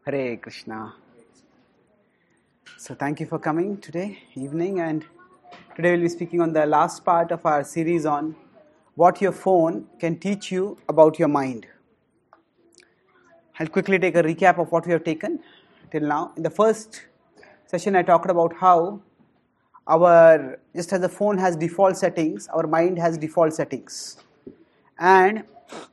Hare Krishna. So thank you for coming today evening, and today we'll be speaking on the last part of our series on what your phone can teach you about your mind. I'll quickly take a recap of what we have taken till now. In the first session I talked about how just as the phone has default settings, our mind has default settings. And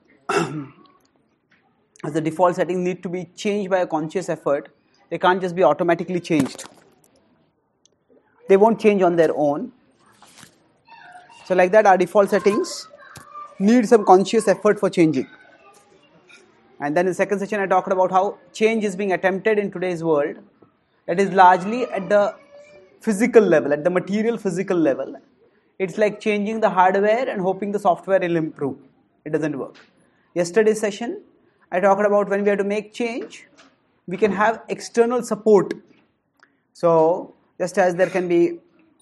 as the default settings need to be changed by a conscious effort, they can't just be automatically changed. They won't change on their own. So like that, our default settings need some conscious effort for changing. And then in the second session, I talked about how change is being attempted in today's world. That is largely at the physical level, at the material physical level. It's like changing the hardware and hoping the software will improve. It doesn't work. Yesterday's session, I talked about when we have to make change, we can have external support. So just as there can be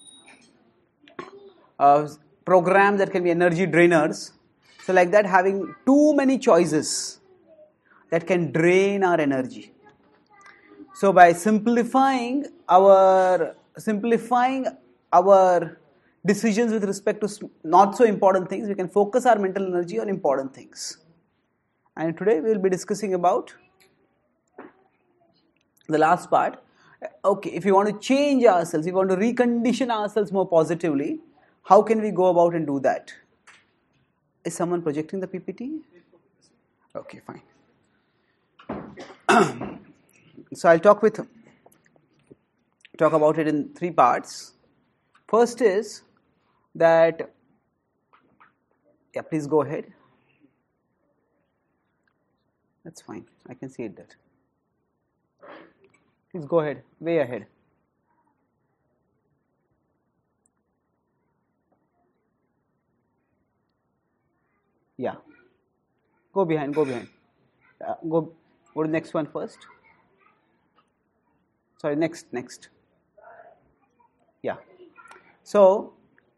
programs that can be energy drainers, so like that, having too many choices that can drain our energy. So by simplifying our decisions with respect to not so important things, we can focus our mental energy on important things. And today we will be discussing about the last part. Okay, if we want to change ourselves, if we want to recondition ourselves more positively, how can we go about and do that? Is someone projecting the PPT? Okay, fine. So I'll talk about it in three parts. First is that, please go ahead. That's fine. I can see it there. Please go ahead, way ahead. Yeah. Go behind. Go to the next one first. Sorry, next. Yeah. So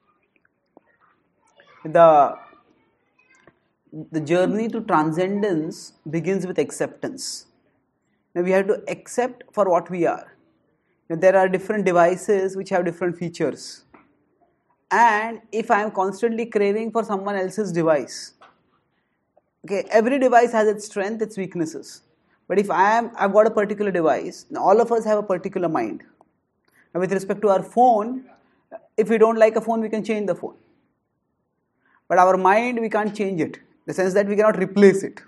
the journey to transcendence begins with acceptance. Now we have to accept for what we are. Now, there are different devices which have different features. And if I am constantly craving for someone else's device, okay, every device has its strength, its weaknesses. But if I've got a particular device, all of us have a particular mind. Now with respect to our phone, if we don't like a phone, we can change the phone. But our mind, we can't change it. In the sense that we cannot replace it.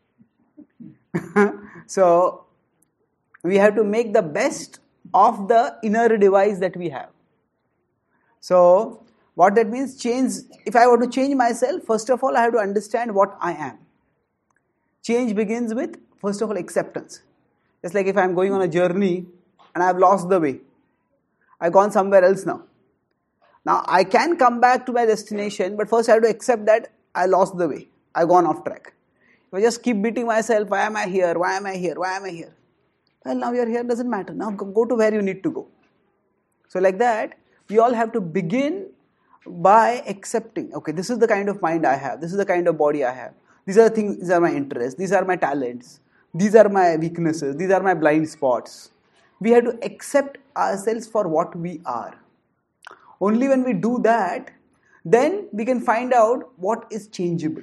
So we have to make the best of the inner device that we have. So what that means, if I want to change myself, first of all, I have to understand what I am. Change begins with, first of all, acceptance. Just like if I am going on a journey and I have lost the way. I've gone somewhere else now. Now I can come back to my destination, but first I have to accept that I lost the way. I've gone off track. If I just keep beating myself, why am I here? Why am I here? Why am I here? Well, now you're here, doesn't matter. Now go to where you need to go. So like that, we all have to begin by accepting, okay, this is the kind of mind I have. This is the kind of body I have. These are the things, these are my interests. These are my talents. These are my weaknesses. These are my blind spots. We have to accept ourselves for what we are. Only when we do that, then we can find out what is changeable.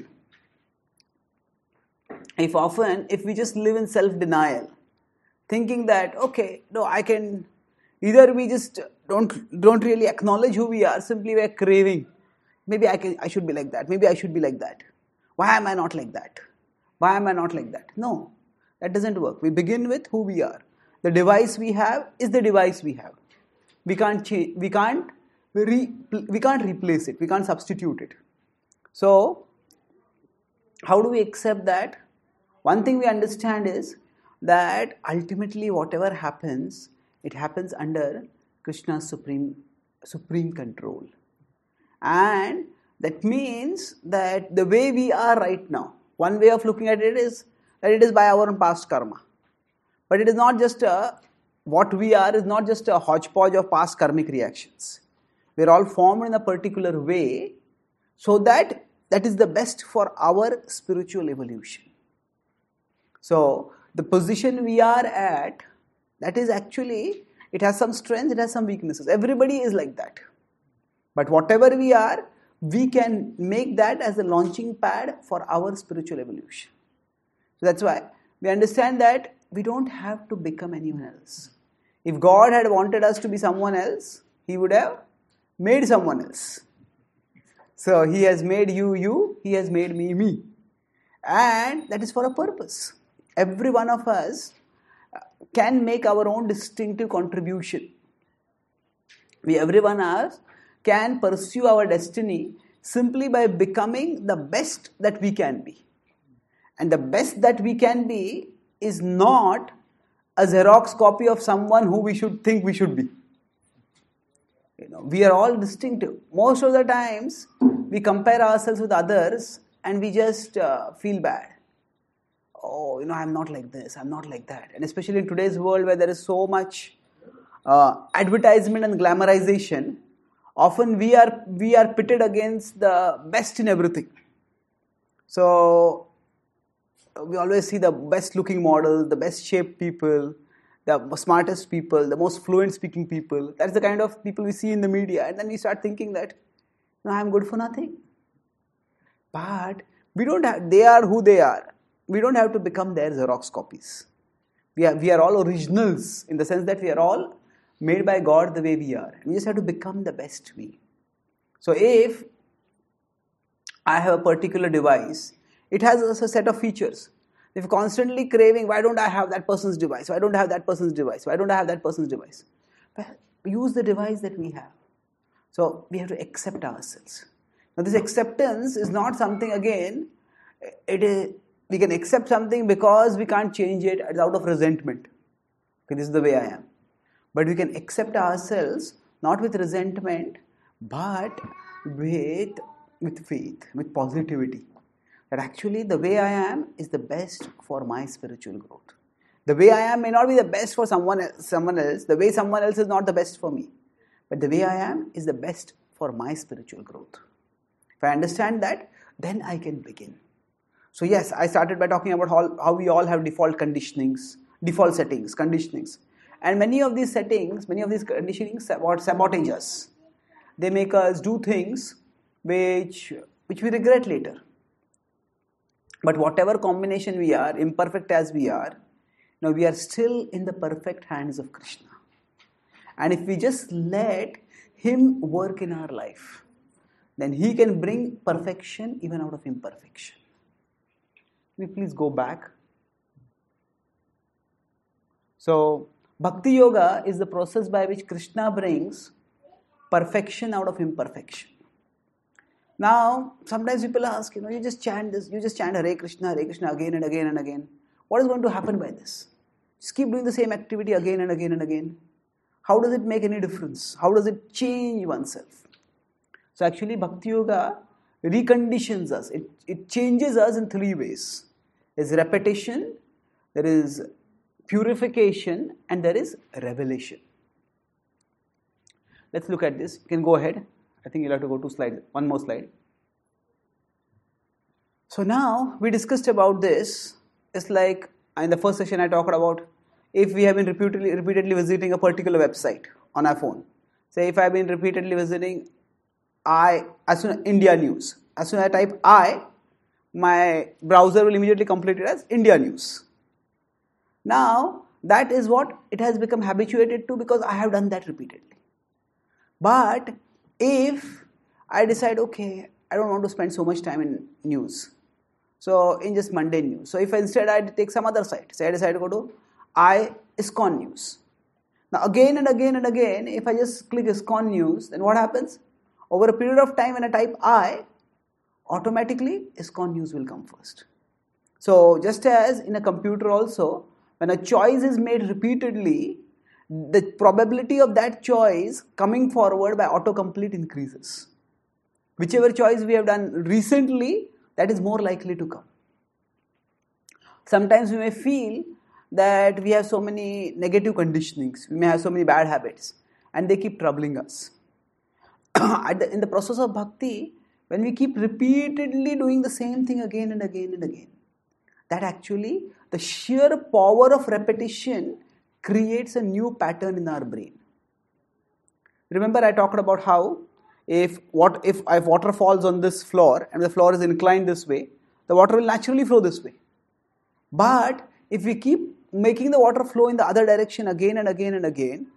If we just live in self-denial, thinking that, okay, no, I can, either we just don't really acknowledge who we are, simply we're craving. Maybe I should be like that. Maybe I should be like that. Why am I not like that? Why am I not like that? No, that doesn't work. We begin with who we are. The device we have is the device we have. We can't change. We can't replace it. We can't substitute it. So, how do we accept that? One thing we understand is that ultimately whatever happens, it happens under Krishna's supreme control. And that means that the way we are right now, one way of looking at it is that it is by our own past karma. But it is not just what we are is not just a hodgepodge of past karmic reactions. We are all formed in a particular way so that is the best for our spiritual evolution. So the position we are at, that is actually, it has some strengths, it has some weaknesses. Everybody is like that. But whatever we are, we can make that as a launching pad for our spiritual evolution. So that's why we understand that we don't have to become anyone else. If God had wanted us to be someone else, He would have made someone else. So He has made you, you, He has made me. And that is for a purpose. Every one of us can make our own distinctive contribution. Every one of us can pursue our destiny simply by becoming the best that we can be. And the best that we can be is not a Xerox copy of someone who we should think we should be. We are all distinctive. Most of the times, we compare ourselves with others and we just feel bad. Oh, I'm not like this, I'm not like that. And especially in today's world where there is so much advertisement and glamorization, often we are pitted against the best in everything. So we always see the best looking models, the best shaped people, the smartest people, the most fluent speaking people. That's the kind of people we see in the media. And then we start thinking that, I'm good for nothing. But they are who they are. We don't have to become their Xerox copies. We are all originals in the sense that we are all made by God the way we are. We just have to become the best we. So if I have a particular device, it has a set of features. If you're constantly craving, why don't I have that person's device? Why don't I have that person's device? Why don't I have that person's device? Well, use the device that we have. So we have to accept ourselves. Now this acceptance is not something, again, we can accept something because we can't change it. It's out of resentment. Okay, this is the way I am. But we can accept ourselves not with resentment, but with faith, with positivity. That actually the way I am is the best for my spiritual growth. The way I am may not be the best for someone else. The way someone else is not the best for me. But the way I am is the best for my spiritual growth. If I understand that, then I can begin. So yes, I started by talking about how we all have default settings, conditionings. And many of these conditionings sabotage us. They make us do things which we regret later. But whatever combination we are, imperfect as we are, we are still in the perfect hands of Krishna. And if we just let Him work in our life, then He can bring perfection even out of imperfection. Can we please go back? So, Bhakti Yoga is the process by which Krishna brings perfection out of imperfection. Now, sometimes people ask, you just chant this, you just chant Hare Krishna again and again and again. What is going to happen by this? Just keep doing the same activity again and again and again. How does it make any difference? How does it change oneself? So actually, Bhakti Yoga reconditions us. It changes us in three ways. There's repetition, there is purification, and there is revelation. Let's look at this. You can go ahead. I think you'll have to go to one more slide. So now we discussed about this. It's like in the first session I talked about if we have been repeatedly visiting a particular website on our phone. Say if I've been repeatedly visiting India News. As soon as I type my browser will immediately complete it as India News. Now that is what it has become habituated to because I have done that repeatedly. But if I decide, okay, I don't want to spend so much time in news, so in just mundane news. So if instead I take some other site, say I decide to go to ISKCON News. Now again and again and again, if I just click ISKCON News, then what happens? Over a period of time when I type automatically ISKCON News will come first. So just as in a computer also, when a choice is made repeatedly, the probability of that choice coming forward by autocomplete increases. Whichever choice we have done recently, that is more likely to come. Sometimes we may feel that we have so many negative conditionings, we may have so many bad habits, and they keep troubling us. In the process of bhakti, when we keep repeatedly doing the same thing again and again and again, that actually the sheer power of repetition creates a new pattern in our brain. Remember I talked about how if water falls on this floor and the floor is inclined this way, the water will naturally flow this way. But if we keep making the water flow in the other direction again and again and again,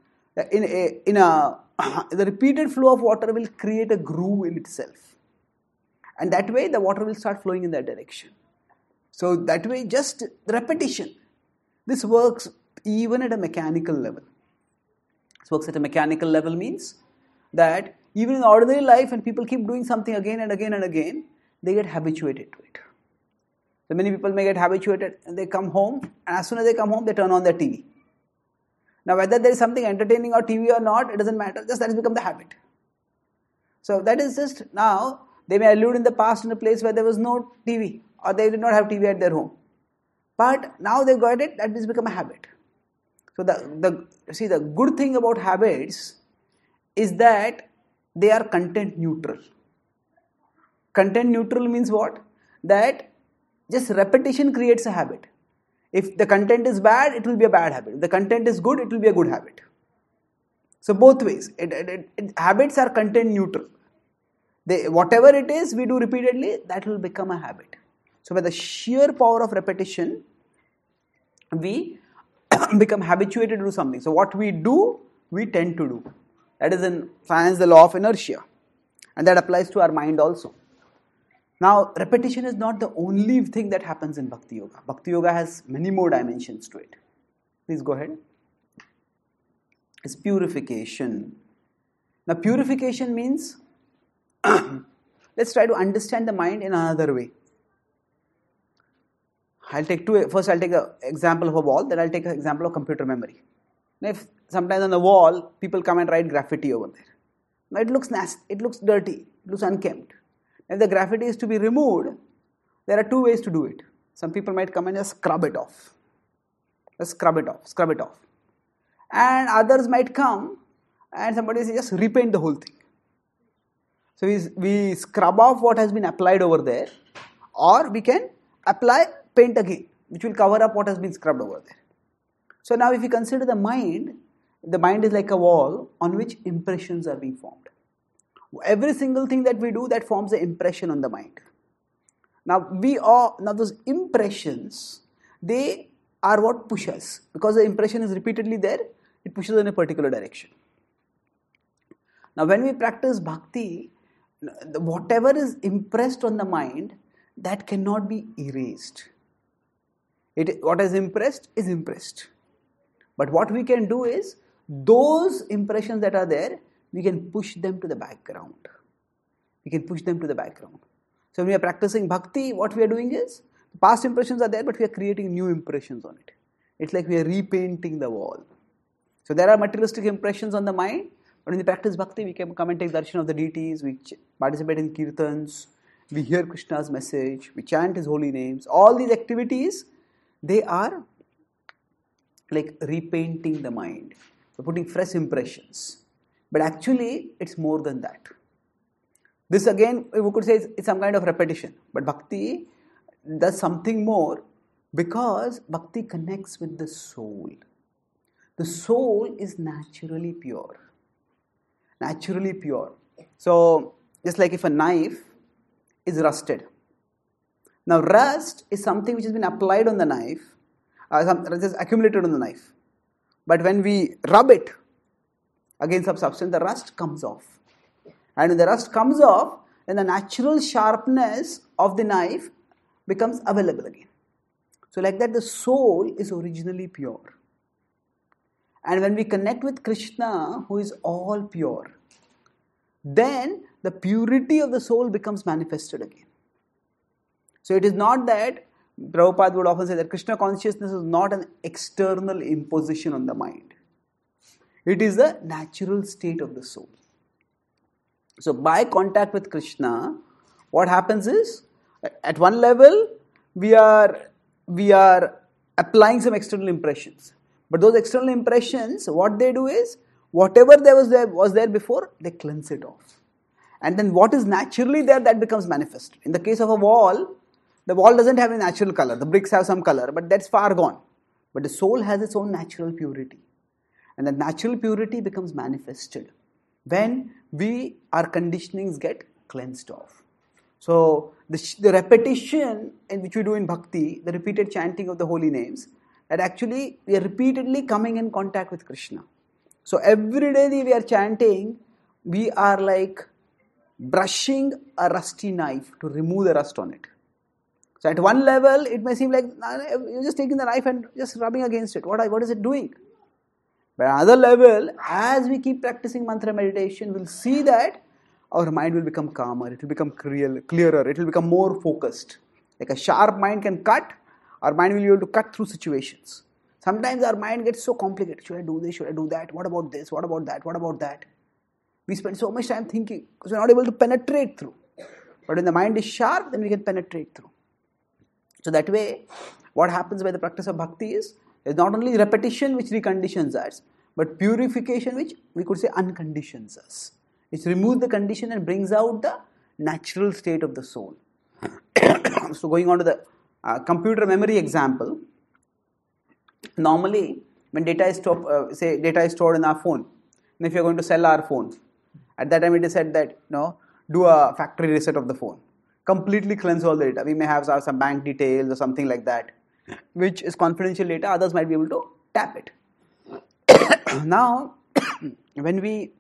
the repeated flow of water will create a groove in itself. And that way the water will start flowing in that direction. So that way just repetition. This works even at a mechanical level. This works at a mechanical level means that even in ordinary life when people keep doing something again and again and again, they get habituated to it. So many people may get habituated and they come home, and as soon as they come home they turn on their TV. Now whether there is something entertaining on TV or not, it doesn't matter, just that has become the habit. So that is just now, they may allude in the past in a place where there was no TV or they did not have TV at their home. But now they got it, that has become a habit. So the good thing about habits is that they are content neutral. Content neutral means what? That just repetition creates a habit. If the content is bad, it will be a bad habit. If the content is good, it will be a good habit. So both ways, habits are content neutral. Whatever it is we do repeatedly, that will become a habit. So by the sheer power of repetition, we become habituated to do something. So what we do, we tend to do. That is in science the law of inertia. And that applies to our mind also. Now, repetition is not the only thing that happens in Bhakti Yoga. Bhakti Yoga has many more dimensions to it. Please go ahead. It's purification. Now, purification means, let's try to understand the mind in another way. First I'll take an example of a wall, then I'll take an example of computer memory. Now, if sometimes on the wall, people come and write graffiti over there. Now, it looks nasty, it looks dirty, it looks unkempt. If the graffiti is to be removed, there are two ways to do it. Some people might come and just scrub it off. Just scrub it off. And others might come and somebody says just repaint the whole thing. So we scrub off what has been applied over there, or we can apply paint again, which will cover up what has been scrubbed over there. So now if you consider the mind is like a wall on which impressions are being formed. Every single thing that we do, that forms an impression on the mind. Now those impressions, they are what push us. Because the impression is repeatedly there, it pushes in a particular direction. Now when we practice bhakti, whatever is impressed on the mind, that cannot be erased. What is impressed is impressed. But what we can do is, those impressions that are there, we can push them to the background. So when we are practicing bhakti, what we are doing is, the past impressions are there, but we are creating new impressions on it. It's like we are repainting the wall. So there are materialistic impressions on the mind, but when we practice bhakti, we can come and take darshan of the deities, we participate in kirtans, we hear Krishna's message, we chant his holy names. All these activities, they are like repainting the mind. So putting fresh impressions. But actually, it's more than that. This again, we could say it's some kind of repetition. But bhakti does something more, because bhakti connects with the soul. The soul is naturally pure. So, just like if a knife is rusted. Now, rust is something which has been applied on the knife, just accumulated on the knife. But when we rub it against some substance, the rust comes off. And when the rust comes off, then the natural sharpness of the knife becomes available again. So like that, the soul is originally pure. And when we connect with Krishna, who is all pure, then the purity of the soul becomes manifested again. So it is not that, Prabhupada would often say that Krishna consciousness is not an external imposition on the mind. It is the natural state of the soul. So by contact with Krishna, what happens is, at one level, we are applying some external impressions. But those external impressions, what they do is, whatever was there before, they cleanse it off. And then what is naturally there, that becomes manifest. In the case of a wall, The wall doesn't have a natural color. The bricks have some color, but that's far gone. But the soul has its own natural purity. And that natural purity becomes manifested when our conditionings get cleansed off. So the repetition in which we do in bhakti, the repeated chanting of the holy names, that actually we are repeatedly coming in contact with Krishna. So every day we are chanting, we are like brushing a rusty knife to remove the rust on it. So at one level, it may seem like you're just taking the knife and just rubbing against it. What is it doing? But at another level, as we keep practicing mantra meditation, we'll see that our mind will become calmer, it will become clearer, it will become more focused. Like a sharp mind can cut, our mind will be able to cut through situations. Sometimes our mind gets so complicated. Should I do this? Should I do that? What about this? What about that? What about that? We spend so much time thinking because we're not able to penetrate through. But when the mind is sharp, then we can penetrate through. So that way, what happens by the practice of bhakti is not only repetition which reconditions us, but purification which we could say unconditions us. It removes the condition and brings out the natural state of the soul. So going on to the computer memory example, normally when data is stored in our phone, and if you're going to sell our phone, at that time it is said that do a factory reset of the phone. Completely cleanse all the data. We may have some bank details or something like that, which is confidential data. Others might be able to tap it. Now, when we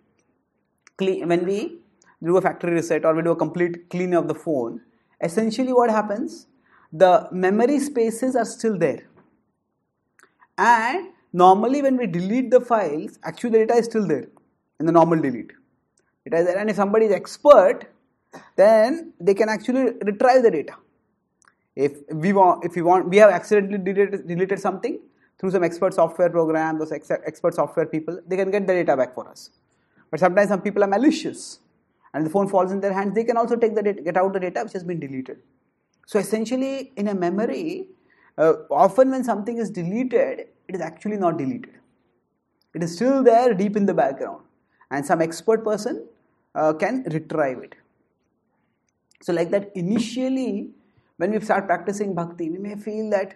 do a factory reset or we do a complete cleaning of the phone, essentially what happens? The memory spaces are still there. And normally when we delete the files, actually the data is still there in the normal delete. It is there, and if somebody is expert, then they can actually retrieve the data. If we have accidentally deleted something through some expert software program, those expert software people, they can get the data back for us. But sometimes some people are malicious, and the phone falls in their hands. They can also get out the data which has been deleted. So essentially, in a memory, often when something is deleted, it is actually not deleted. It is still there deep in the background, and some expert person can retrieve it. So like that, initially, when we start practicing bhakti, we may feel that,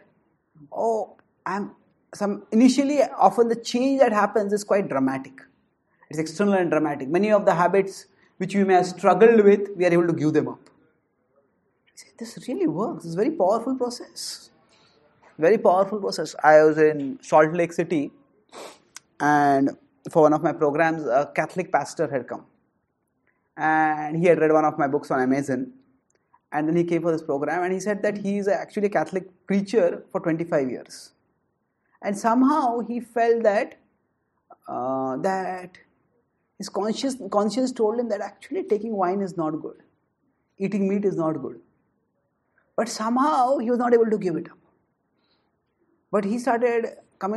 initially, often the change that happens is quite dramatic. It's external and dramatic. Many of the habits which we may have struggled with, we are able to give them up. This really works. It's a very powerful process. Very powerful process. I was in Salt Lake City, and for one of my programs, a Catholic pastor had come. And he had read one of my books on Amazon, and then he came for this program, and he said that he is actually a Catholic preacher for 25 years, and somehow he felt that his conscience told him that actually taking wine is not good, eating meat is not good, but somehow he was not able to give it up. But he started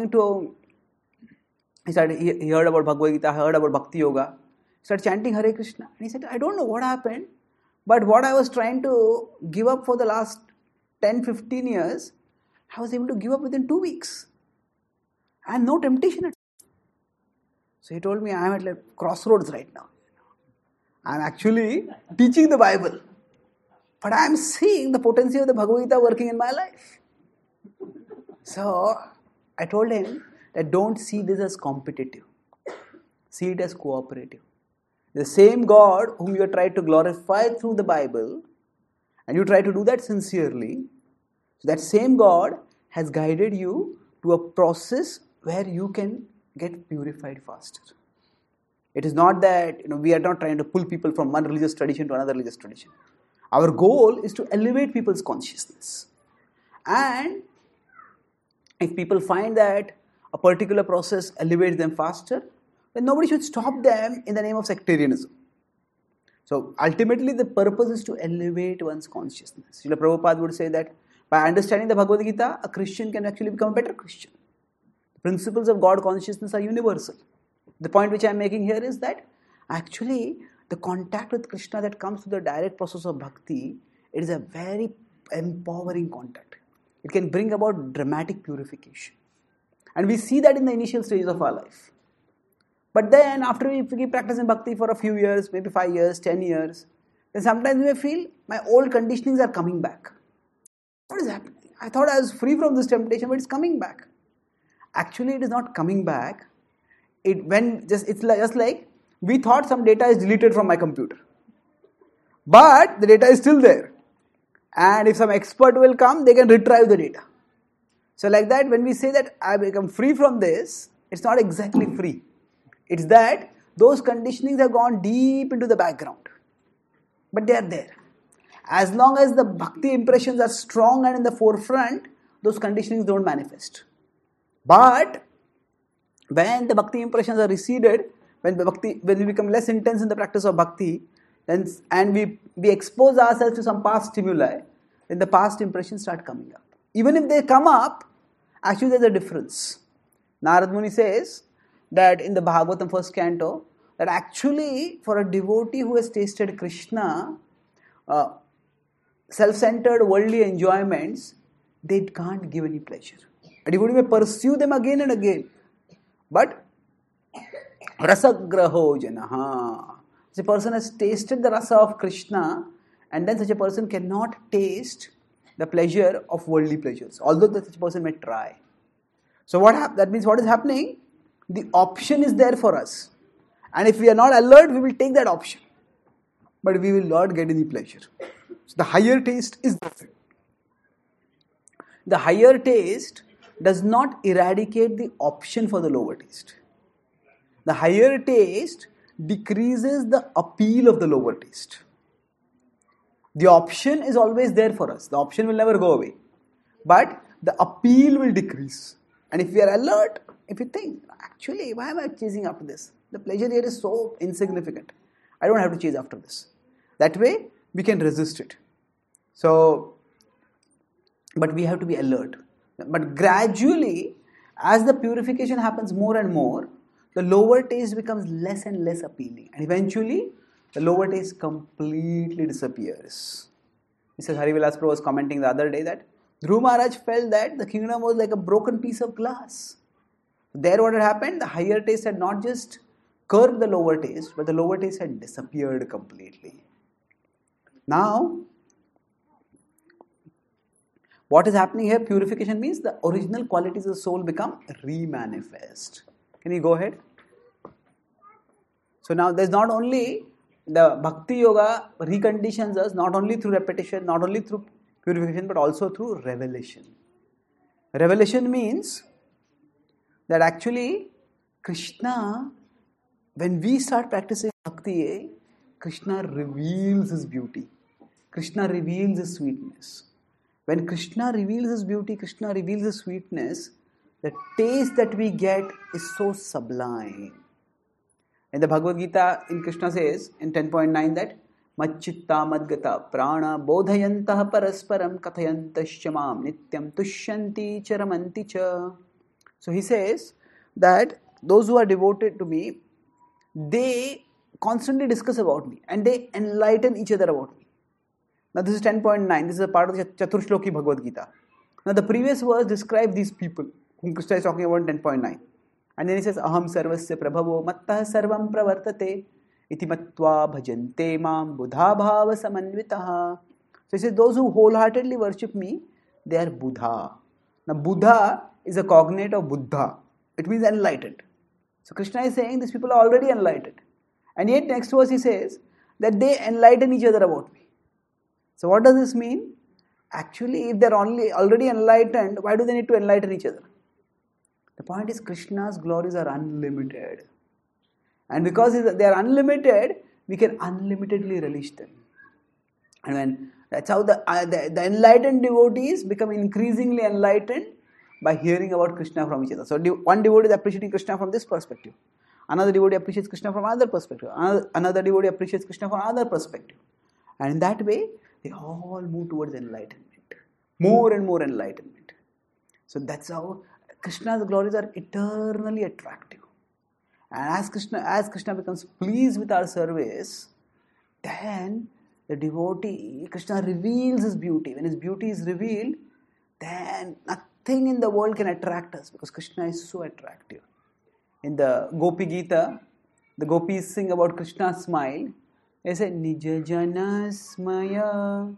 he heard about Bhagavad Gita, heard about Bhakti Yoga, started chanting Hare Krishna. And he said, I don't know what happened, but what I was trying to give up for the last 10-15 years, I was able to give up within 2 weeks. And no temptation. So he told me, I am at like crossroads right now. I am actually teaching the Bible, but I am seeing the potency of the Bhagavad Gita working in my life. So I told him that don't see this as competitive. See it as cooperative. The same God whom you try to glorify through the Bible, and you try to do that sincerely, so that same God has guided you to a process where you can get purified faster. It is not that we are not trying to pull people from one religious tradition to another religious tradition. Our goal is to elevate people's consciousness. And if people find that a particular process elevates them faster, then nobody should stop them in the name of sectarianism. So ultimately the purpose is to elevate one's consciousness. Srila Prabhupada would say that by understanding the Bhagavad Gita, a Christian can actually become a better Christian. The principles of God consciousness are universal. The point which I am making here is that actually the contact with Krishna that comes through the direct process of bhakti, it is a very empowering contact. It can bring about dramatic purification. And we see that in the initial stages of our life. But then after we keep practicing bhakti for a few years, maybe 5 years, 10 years, then sometimes we may feel my old conditionings are coming back. What is happening? I thought I was free from this temptation, but it's coming back. Actually, it is not coming back. Just like we thought some data is deleted from my computer, but the data is still there. And if some expert will come, they can retrieve the data. So like that, when we say that I become free from this, it's not exactly free. It's that those conditionings have gone deep into the background, but they are there. As long as the bhakti impressions are strong and in the forefront, those conditionings don't manifest. But when the bhakti impressions are receded, when we become less intense in the practice of bhakti, and we expose ourselves to some past stimuli, then the past impressions start coming up. Even if they come up, actually there's a difference. Narad Muni says that in the Bhagavatam first canto, that actually for a devotee who has tasted Krishna, self-centered worldly enjoyments, they can't give any pleasure. A devotee may pursue them again and again, but rasagraho janaha. Such a person has tasted the rasa of Krishna, and then such a person cannot taste the pleasure of worldly pleasures, although such a person may try. So that means what is happening? The option is there for us, and if we are not alert, we will take that option, but we will not get any pleasure. So the higher taste is different. The higher taste does not eradicate the option for the lower taste. The higher taste decreases the appeal of the lower taste. The option is always there for us. The option will never go away. But the appeal will decrease. And if we are alert, if we think, actually, why am I chasing after this? The pleasure here is so insignificant. I don't have to chase after this. That way, we can resist it. So, but we have to be alert. But gradually, as the purification happens more and more, the lower taste becomes less and less appealing. And eventually, the lower taste completely disappears. Mr. Harivilas Prabhu was commenting the other day that Dhruv Maharaj felt that the kingdom was like a broken piece of glass. There what had happened, the higher taste had not just curbed the lower taste, but the lower taste had disappeared completely. Now, what is happening here? Purification means the original qualities of the soul become re-manifest. Can you go ahead? So now there's not only the Bhakti Yoga reconditions us, not only through repetition, not only through purification, but also through revelation. Revelation means that actually Krishna, when we start practicing Bhakti, Krishna reveals his beauty. Krishna reveals his sweetness. When Krishna reveals his beauty, Krishna reveals his sweetness, the taste that we get is so sublime. In the Bhagavad Gita, Krishna says in 10.9 that Macchitta madgata prana bodhayantah parasparam kathayantascha nityam tushyanti charamanti cha. So he says that those who are devoted to me, they constantly discuss about me and they enlighten each other about me. Now this is 10.9, this is a part of the Chaturshloki Bhagavad Gita. Now the previous verse describes these people whom Krishna is talking about in 10.9. And then he says, Aham sarvasya prabhavo mattah sarvam pravartate iti matva bhajante mam buddha bhava samanvitaha. So he says, those who wholeheartedly worship me, they are Buddha. Now Buddha is a cognate of Buddha. It means enlightened. So Krishna is saying these people are already enlightened. And yet next verse he says that they enlighten each other about me. So what does this mean? Actually, if they are already enlightened, why do they need to enlighten each other? The point is Krishna's glories are unlimited. And because they are unlimited, we can unlimitedly relish them. And that's how the enlightened devotees become increasingly enlightened by hearing about Krishna from each other. So one devotee is appreciating Krishna from this perspective. Another devotee appreciates Krishna from another perspective. Another devotee appreciates Krishna from another perspective. And in that way, they all move towards enlightenment. More and more enlightenment. So that's how Krishna's glories are eternally attractive. And as Krishna becomes pleased with our service, then the devotee, Krishna reveals his beauty. When his beauty is revealed, then nothing in the world can attract us because Krishna is so attractive. In the Gopi Gita, the gopis sing about Krishna's smile. They say, Nija jana smaya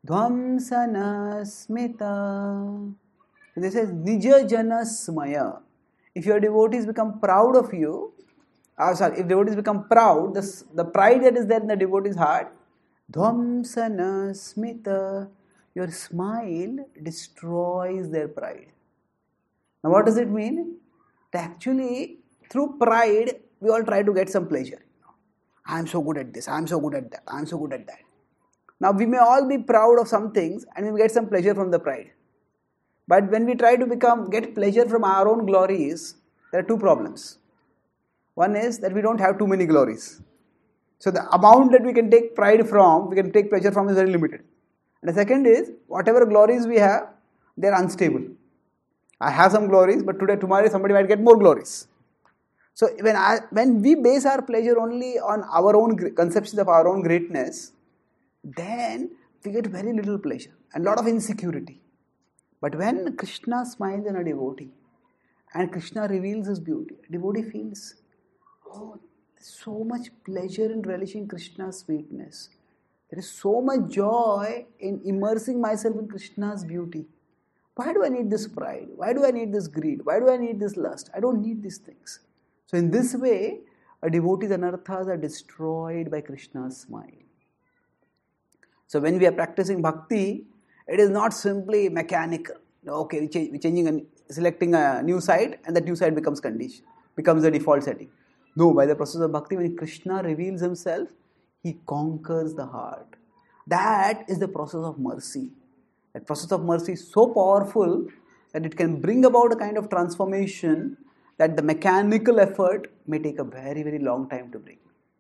Dhvamsana smita. This is Nija Jana Smaya. If your devotees become proud of you, if devotees become proud, the pride that is there in the devotee's heart, Dhvamsana smita, your smile destroys their pride. Now what does it mean? That actually, through pride, we all try to get some pleasure. I am so good at this, I am so good at that, I am so good at that. Now we may all be proud of some things and we get some pleasure from the pride. But when we try to get pleasure from our own glories, there are two problems. One is that we don't have too many glories. So the amount that we can take pride from, we can take pleasure from is very limited. And the second is, whatever glories we have, they are unstable. I have some glories, but tomorrow somebody might get more glories. So when we base our pleasure only on our own conceptions of our own greatness, then we get very little pleasure and a lot of insecurity. But when Krishna smiles on a devotee and Krishna reveals his beauty, devotee feels, oh, so much pleasure in relishing Krishna's sweetness. There is so much joy in immersing myself in Krishna's beauty. Why do I need this pride? Why do I need this greed? Why do I need this lust? I don't need these things. So in this way, a devotee's anarthas are destroyed by Krishna's smile. So when we are practicing bhakti, it is not simply mechanical. Okay, selecting a new site and that new site becomes the default setting. No, by the process of bhakti, when Krishna reveals himself, he conquers the heart. That is the process of mercy. That process of mercy is so powerful that it can bring about a kind of transformation that the mechanical effort may take a very, very long time to bring.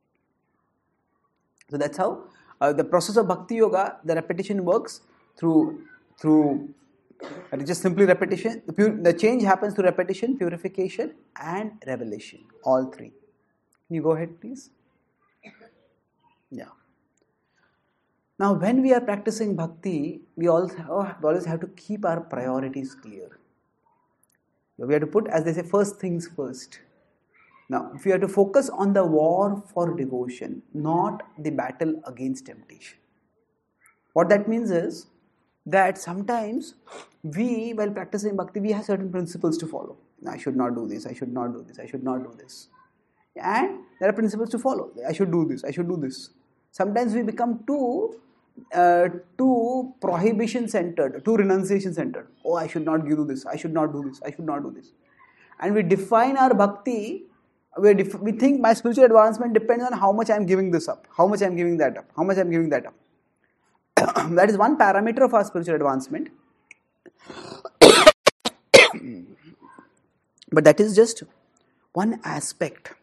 So that's how the process of bhakti yoga, the repetition works through just simply repetition. The change happens through repetition, purification and revelation. All three. Can you go ahead, please? Yeah. Now, when we are practicing bhakti, we always have to keep our priorities clear. We have to put, as they say, first things first. Now, if we have to focus on the war for devotion, not the battle against temptation. What that means is that sometimes we, while practicing bhakti, we have certain principles to follow. I should not do this, I should not do this, I should not do this. And there are principles to follow. I should do this, I should do this. Sometimes we become too prohibition centered, too renunciation centered. Oh, I should not do this, I should not do this, I should not do this. And we define our bhakti, we think my spiritual advancement depends on how much I am giving this up, how much I am giving that up, how much I am giving that up. That is one parameter of our spiritual advancement. But that is just one aspect.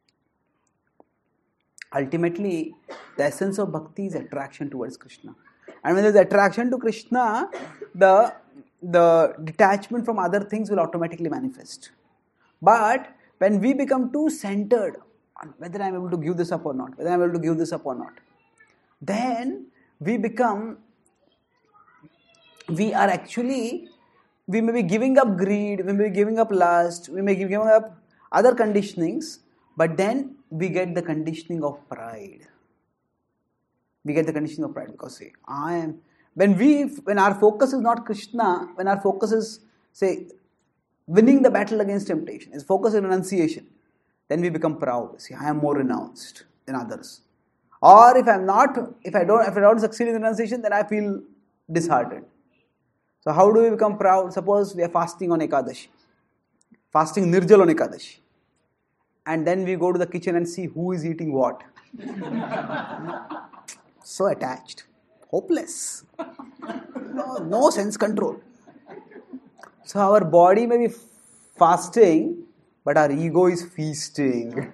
Ultimately, the essence of bhakti is attraction towards Krishna. And when there is attraction to Krishna, the detachment from other things will automatically manifest. But when we become too centered on whether I am able to give this up or not, whether I am able to give this up or not, then we may be giving up greed, we may be giving up lust, we may be giving up other conditionings, but then we get the conditioning of pride. We get the conditioning of pride because when our focus is not Krishna, when our focus is, say, winning the battle against temptation, is focus on renunciation, then we become proud. See, I am more renounced than others. Or if I don't succeed in renunciation, then I feel disheartened. So how do we become proud? Suppose we are fasting on Ekadashi, fasting Nirjal on Ekadashi, and then we go to the kitchen and see who is eating what. So attached, hopeless, no sense control. So our body may be fasting, but our ego is feasting.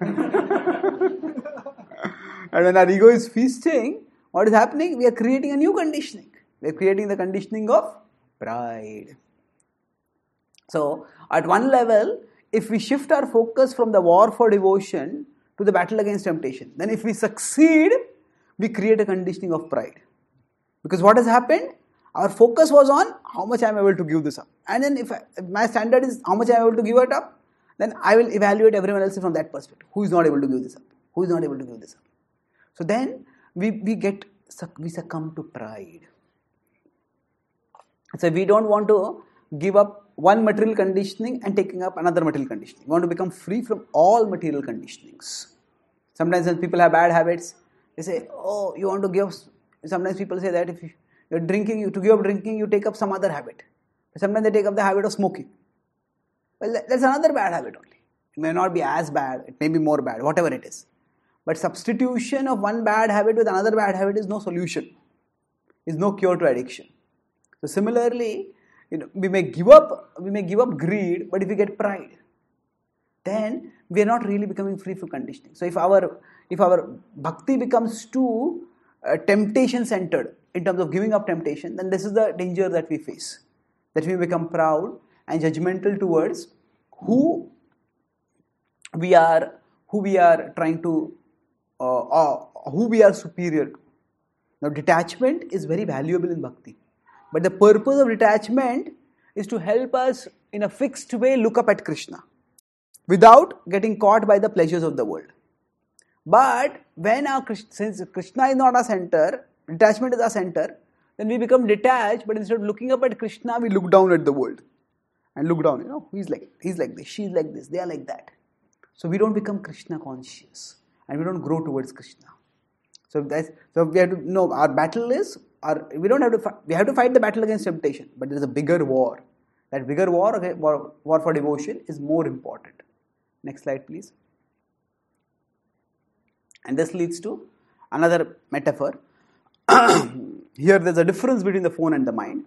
And when our ego is feasting, what is happening? We are creating a new conditioning. We are creating the conditioning of pride. So, at one level, if we shift our focus from the war for devotion to the battle against temptation, then if we succeed, we create a conditioning of pride. Because what has happened? Our focus was on how much I am able to give this up. And then if my standard is how much I am able to give it up, then I will evaluate everyone else from that perspective. Who is not able to give this up? Who is not able to give this up? So then we succumb to pride. So we don't want to give up one material conditioning and taking up another material conditioning. We want to become free from all material conditionings. Sometimes when people have bad habits, they say, oh, you want to give. Sometimes people say that if you're drinking, to give up drinking, you take up some other habit. Sometimes they take up the habit of smoking. Well, that's another bad habit only. It may not be as bad, it may be more bad, whatever it is. But substitution of one bad habit with another bad habit is no solution, is no cure to addiction. So similarly, we may give up greed, but if we get pride, then we are not really becoming free from conditioning. So if our bhakti becomes too temptation centered in terms of giving up temptation, then this is the danger that we face. That we become proud and judgmental towards who we are trying to, who we are superior to. Now, detachment is very valuable in bhakti, but the purpose of detachment is to help us in a fixed way look up at Krishna without getting caught by the pleasures of the world. But when since Krishna is not our center, detachment is our center, then we become detached, but instead of looking up at Krishna, we look down at the world. And look down, he's like this, she's like this, they are like that. So we don't become Krishna conscious and we don't grow towards Krishna. So we have to know our battle is, we have to fight the battle against temptation, but there is a bigger war. That bigger war, okay, war for devotion is more important. Next slide, please. And this leads to another metaphor. Here there's a difference between the phone and the mind.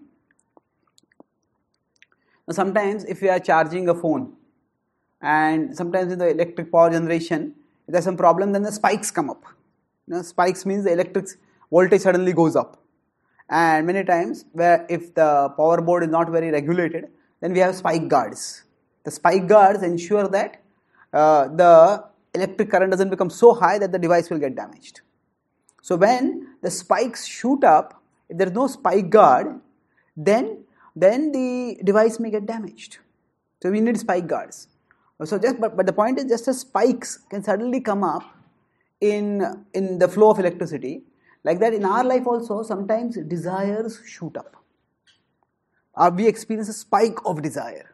Now sometimes if we are charging a phone and sometimes in the electric power generation, if there's some problem, then the spikes come up. Spikes means the electric voltage suddenly goes up. And many times where if the power board is not very regulated, then we have spike guards. The spike guards ensure that the electric current doesn't become so high that the device will get damaged. So when the spikes shoot up, if there is no spike guard, then the device may get damaged. So we need spike guards. So but the point is, just as spikes can suddenly come up in the flow of electricity, like that in our life also sometimes desires shoot up. We experience a spike of desire.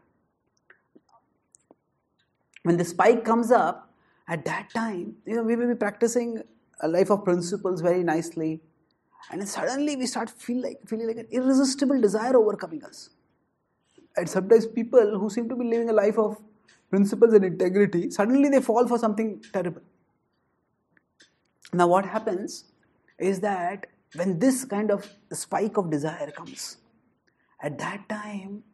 When the spike comes up, at that time, we may be practicing a life of principles very nicely, and then suddenly we start feeling like an irresistible desire overcoming us. And sometimes people who seem to be living a life of principles and integrity, suddenly they fall for something terrible. Now what happens is that when this kind of spike of desire comes, at that time,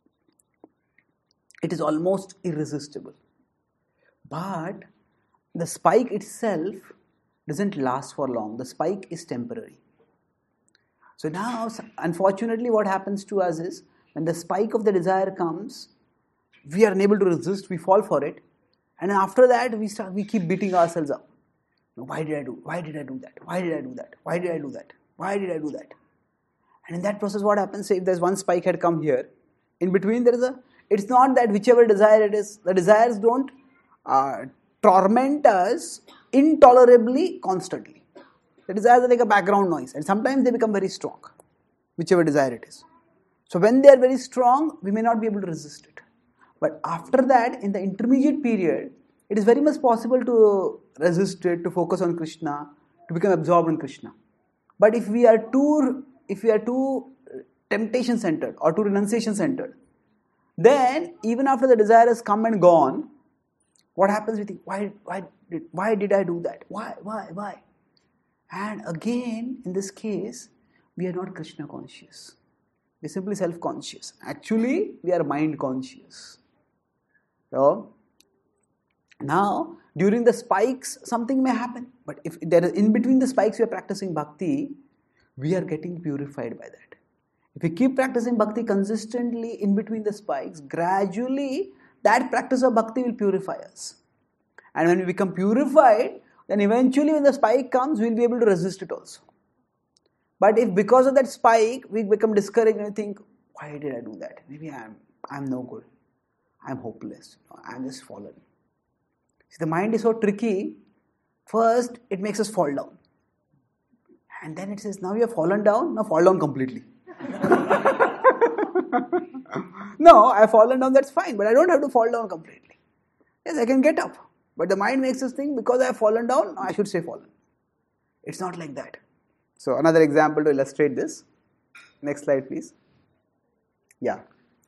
it is almost irresistible. But the spike itself doesn't last for long. The spike is temporary. So now, unfortunately, what happens to us is, when the spike of the desire comes, we are unable to resist, we fall for it, and after that, we keep beating ourselves up. Why did I do that? Why did I do that? Why did I do that? Why did I do that? And in that process, what happens, say if there's one spike had come here, in between it's not that whichever desire it is, the desires don't torment us intolerably constantly. The desires are like a background noise, and sometimes they become very strong, whichever desire it is. So when they are very strong, we may not be able to resist it. But after that, in the intermediate period, it is very much possible to resist it, to focus on Krishna, to become absorbed in Krishna. But if we are too temptation centered or too renunciation centered, then even after the desire has come and gone, what happens? We think, why did I do that? Why? And again, in this case, we are not Krishna conscious. We are simply self-conscious. Actually, we are mind conscious. So, now, during the spikes, something may happen. But if there is in between the spikes, we are practicing bhakti, we are getting purified by that. If we keep practicing bhakti consistently in between the spikes, gradually that practice of bhakti will purify us. And when we become purified, then eventually when the spike comes, we will be able to resist it also. But if because of that spike, we become discouraged and we think, why did I do that? Maybe I'm no good. I'm hopeless. I'm just fallen. See, the mind is so tricky. First, it makes us fall down. And then it says, now you have fallen down, now fall down completely. No, I've fallen down, that's fine, but I don't have to fall down completely. Yes, I can get up. But the mind makes us think because I have fallen down, I should stay fallen. It's not like that. So another example to illustrate this. Next slide, please. Yeah.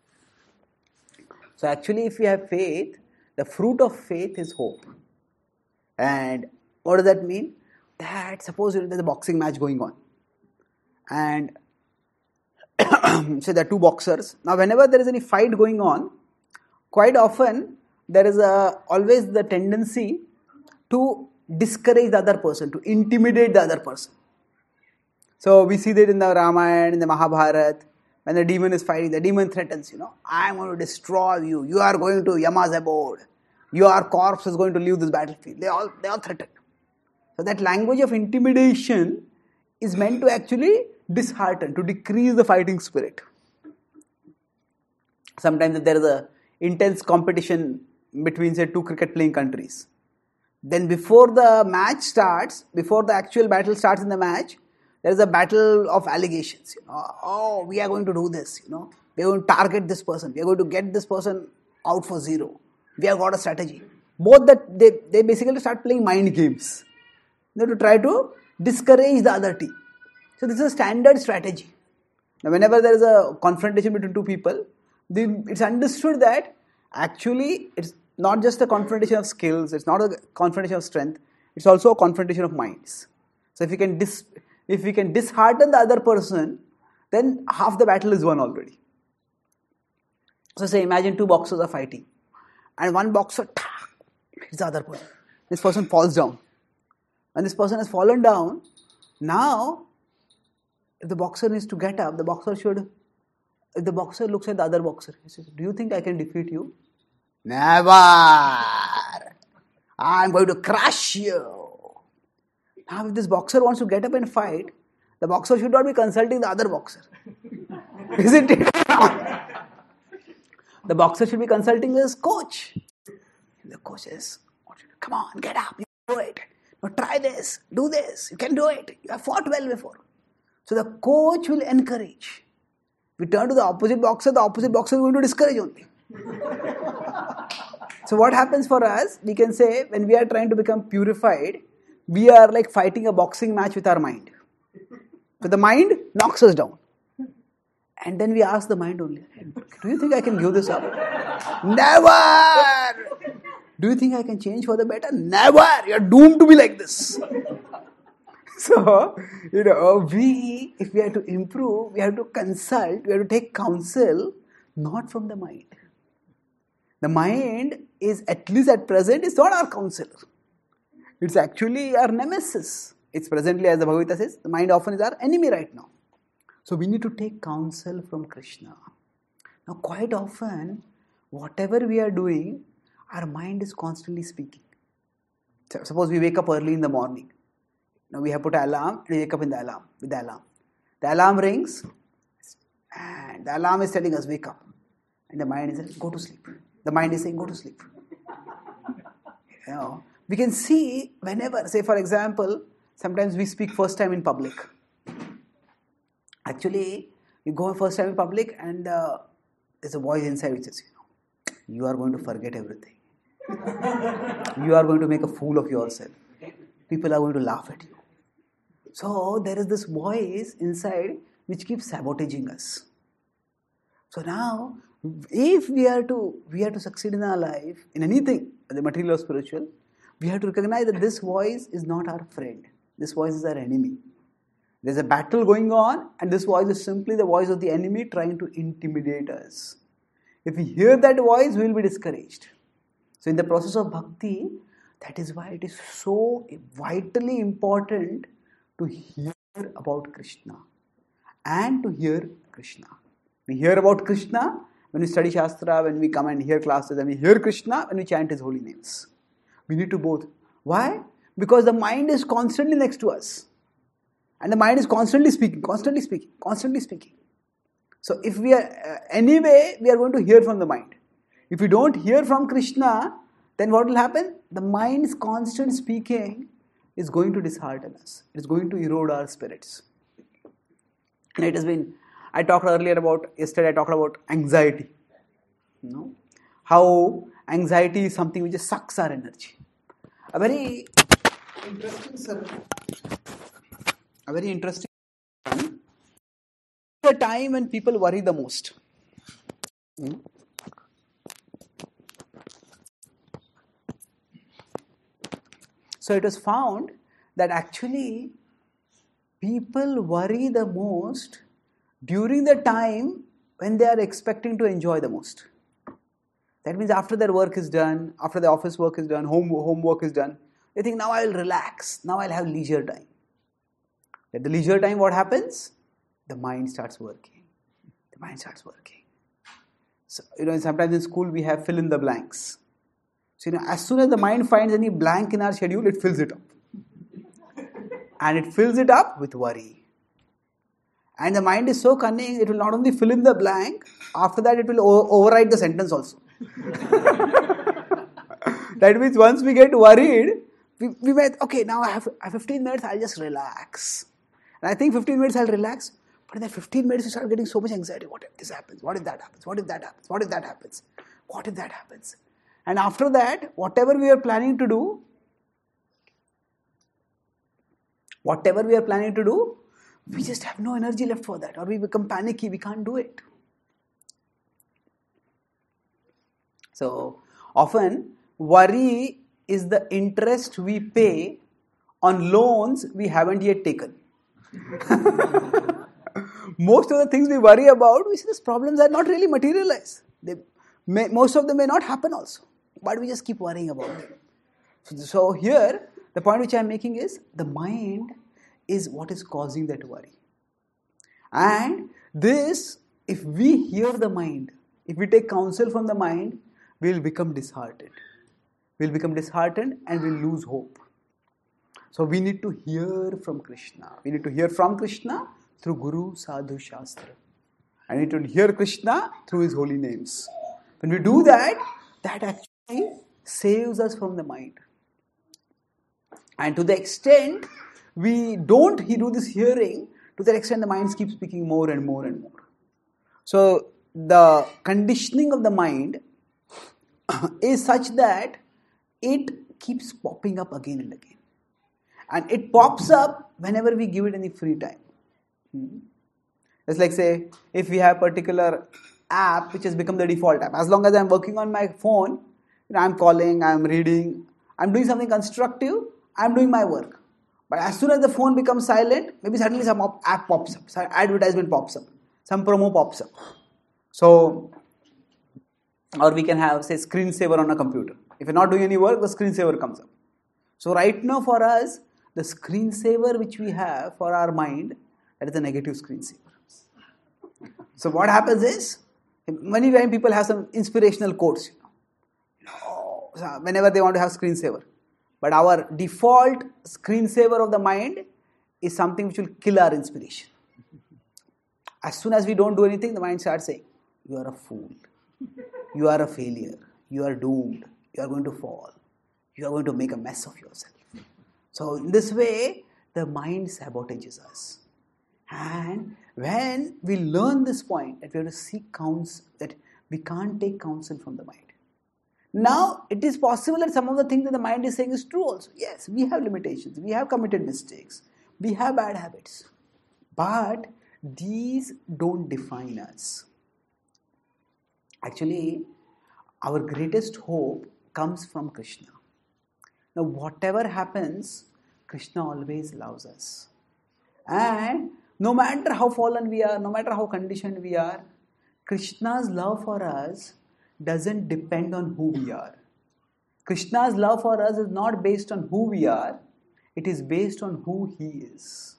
So actually, if we have faith, the fruit of faith is hope. And what does that mean? That suppose there's a boxing match going on. And say there are two boxers. Now whenever there is any fight going on, quite often there is always the tendency to discourage the other person, to intimidate the other person. So we see that in the Ramayana, in the Mahabharata, when the demon is fighting, the demon threatens, I am going to destroy you. You are going to Yama's abode. Your corpse is going to leave this battlefield. They all threaten. So that language of intimidation is meant to actually dishearten, to decrease the fighting spirit. Sometimes if there is a intense competition between, say, two cricket playing countries, then before the match starts, before the actual battle starts in the match, there is a battle of allegations. Oh, we are going to do this. We are going to target this person. We are going to get this person out for zero. We have got a strategy. Both that they basically start playing mind games. To try to discourage the other team. So this is a standard strategy. Now whenever there is a confrontation between two people, it's understood that actually it's not just a confrontation of skills, it's not a confrontation of strength, it's also a confrontation of minds. So if we can dishearten the other person, then half the battle is won already. So say imagine two boxers are fighting and one boxer hits the other person. This person falls down. When this person has fallen down, now if the boxer needs to get up, if the boxer looks at the other boxer, he says, do you think I can defeat you? Never! I'm going to crush you. Now if this boxer wants to get up and fight, the boxer should not be consulting the other boxer. Isn't it? The boxer should be consulting his coach. The coach says, come on, get up, you can do it. Now try this, do this, you can do it. You have fought well before. So the coach will encourage. We turn to the opposite boxer is going to discourage only. So what happens for us, we can say when we are trying to become purified, we are like fighting a boxing match with our mind. So the mind knocks us down. And then we ask the mind only, do you think I can give this up? Never! Do you think I can change for the better? Never! You're doomed to be like this. So, if we have to improve, we have to consult, we have to take counsel, not from the mind. The mind is, at least at present, is not our counselor. It's actually our nemesis. It's presently, as the Bhagavad Gita says, the mind often is our enemy right now. So we need to take counsel from Krishna. Now quite often, whatever we are doing, our mind is constantly speaking. So, suppose we wake up early in the morning. Now we have put an alarm and we wake up with the alarm. The alarm rings and the alarm is telling us wake up. And the mind is saying go to sleep. The mind is saying go to sleep. We can see whenever, say for example, sometimes we speak first time in public. Actually, you go first time in public and there's a voice inside which says, you are going to forget everything. You are going to make a fool of yourself. People are going to laugh at you. So there is this voice inside which keeps sabotaging us. So now, if we are to succeed in our life, in anything, whether material or spiritual, we have to recognize that this voice is not our friend. This voice is our enemy. There's a battle going on and this voice is simply the voice of the enemy trying to intimidate us. If we hear that voice, we will be discouraged. So in the process of bhakti, that is why it is so vitally important to hear about Krishna and to hear Krishna. We hear about Krishna when we study Shastra, when we come and hear classes, and we hear Krishna when we chant His holy names. We need to both. Why? Because the mind is constantly next to us. And the mind is constantly speaking. So if we are, anyway, we are going to hear from the mind. If we don't hear from Krishna, then what will happen? The mind's constant speaking is going to dishearten us. It is going to erode our spirits. And it has been Yesterday I talked about anxiety. How anxiety is something which just sucks our energy. A very interesting the time when people worry the most. So it was found that actually people worry the most during the time when they are expecting to enjoy the most. That means after their work is done, after the office work is done, homework is done, they think, now I will relax, now I'll have leisure time. At the leisure time, what happens? The mind starts working. So, sometimes in school we have fill in the blanks. So, as soon as the mind finds any blank in our schedule, it fills it up. And it fills it up with worry. And the mind is so cunning, it will not only fill in the blank, after that it will overwrite the sentence also. That means once we get worried, we might, okay, now I have 15 minutes, I'll just relax. And I think 15 minutes I'll relax, but in that 15 minutes you start getting so much anxiety. What if this happens? What if that happens? What if that happens? What if that happens? What if that happens? And after that, whatever we are planning to do, we just have no energy left for that, or we become panicky, we can't do it. So, often, worry is the interest we pay on loans we haven't yet taken. Most of the things we worry about, we see these problems are not really materialized. Most of them may not happen also, but we just keep worrying about them. So here, the point which I am making is, the mind is what is causing that worry. And this, if we hear the mind, if we take counsel from the mind, we will become disheartened. We will become disheartened and we will lose hope. So we need to hear from Krishna. We need to hear from Krishna through Guru, Sadhu, Shastra. I need to hear Krishna through his holy names. When we do that, that actually saves us from the mind. And to the extent we don't do this hearing, to that extent the mind keeps speaking more and more and more. So the conditioning of the mind is such that it keeps popping up again and again. And it pops up whenever we give it any free time. It's like, say, if we have a particular app which has become the default app. As long as I'm working on my phone, I'm calling, I'm reading, I'm doing something constructive, I'm doing my work. But as soon as the phone becomes silent, maybe suddenly some app pops up, some advertisement pops up, some promo pops up. So, or we can have, say, screensaver on a computer. If you're not doing any work, the screensaver comes up. So right now for us, the screensaver which we have for our mind, that is a negative screensaver. So what happens is, many times people have some inspirational quotes, whenever they want to have screensaver. But our default screensaver of the mind is something which will kill our inspiration. As soon as we don't do anything, the mind starts saying, you are a fool, you are a failure, you are doomed, you are going to fall, you are going to make a mess of yourself. So in this way, the mind sabotages us. And when we learn this point, that we have to seek counsel, that we can't take counsel from the mind. Now, it is possible that some of the things that the mind is saying is true also. Yes, we have limitations, we have committed mistakes, we have bad habits. But these don't define us. Actually, our greatest hope comes from Krishna. Now, whatever happens, Krishna always loves us. And no matter how fallen we are, no matter how conditioned we are, Krishna's love for us doesn't depend on who we are. Krishna's love for us is not based on who we are, it is based on who he is.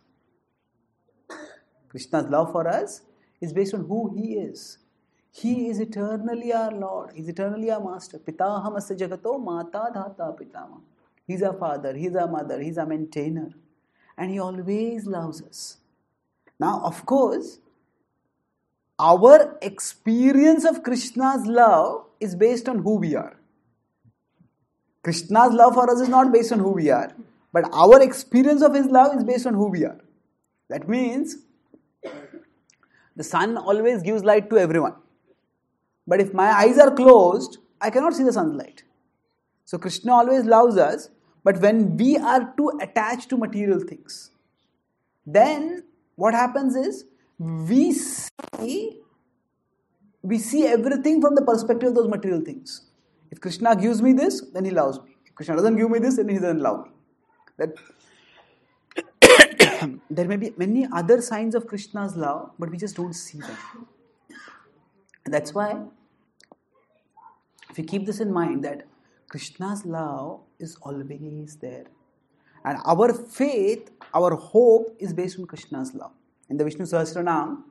Krishna's love for us is based on who he is. He is eternally our Lord. He is eternally our Master. Pitahamasya jagato mata dhata pitama. He is our father, he is our mother, he is our maintainer. And he always loves us. Now, of course, our experience of Krishna's love is based on who we are. Krishna's love for us is not based on who we are, but our experience of his love is based on who we are. That means, The sun always gives light to everyone. But if my eyes are closed, I cannot see the sunlight. So Krishna always loves us, but when we are too attached to material things, then what happens is we see everything from the perspective of those material things. If Krishna gives me this, then he loves me. If Krishna doesn't give me this, then he doesn't love me. That there may be many other signs of Krishna's love, but we just don't see them. And that's why, if you keep this in mind, that Krishna's love is always there. And our faith, our hope is based on Krishna's love. In the Vishnu Sahasranam,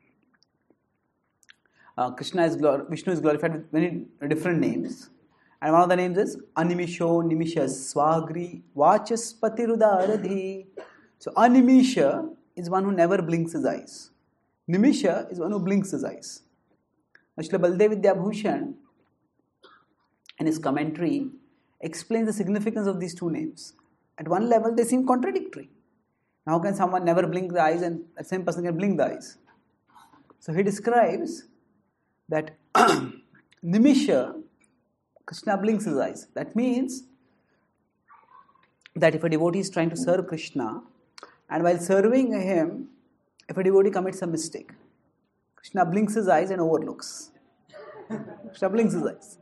Vishnu is glorified with many different names. And one of the names is Animisho Nimisha Swagri Vachaspati Rudaradhi. So Animisha is one who never blinks his eyes. Nimisha is one who blinks his eyes. Srila Baldev Vidyabhushan, in his commentary, explains the significance of these two names. At one level, they seem contradictory. How can someone never blink the eyes and that same person can blink the eyes? So he describes that Nimisha, Krishna blinks his eyes. That means that if a devotee is trying to serve Krishna, and while serving him, if a devotee commits a mistake, Krishna blinks his eyes and overlooks. Krishna blinks his eyes.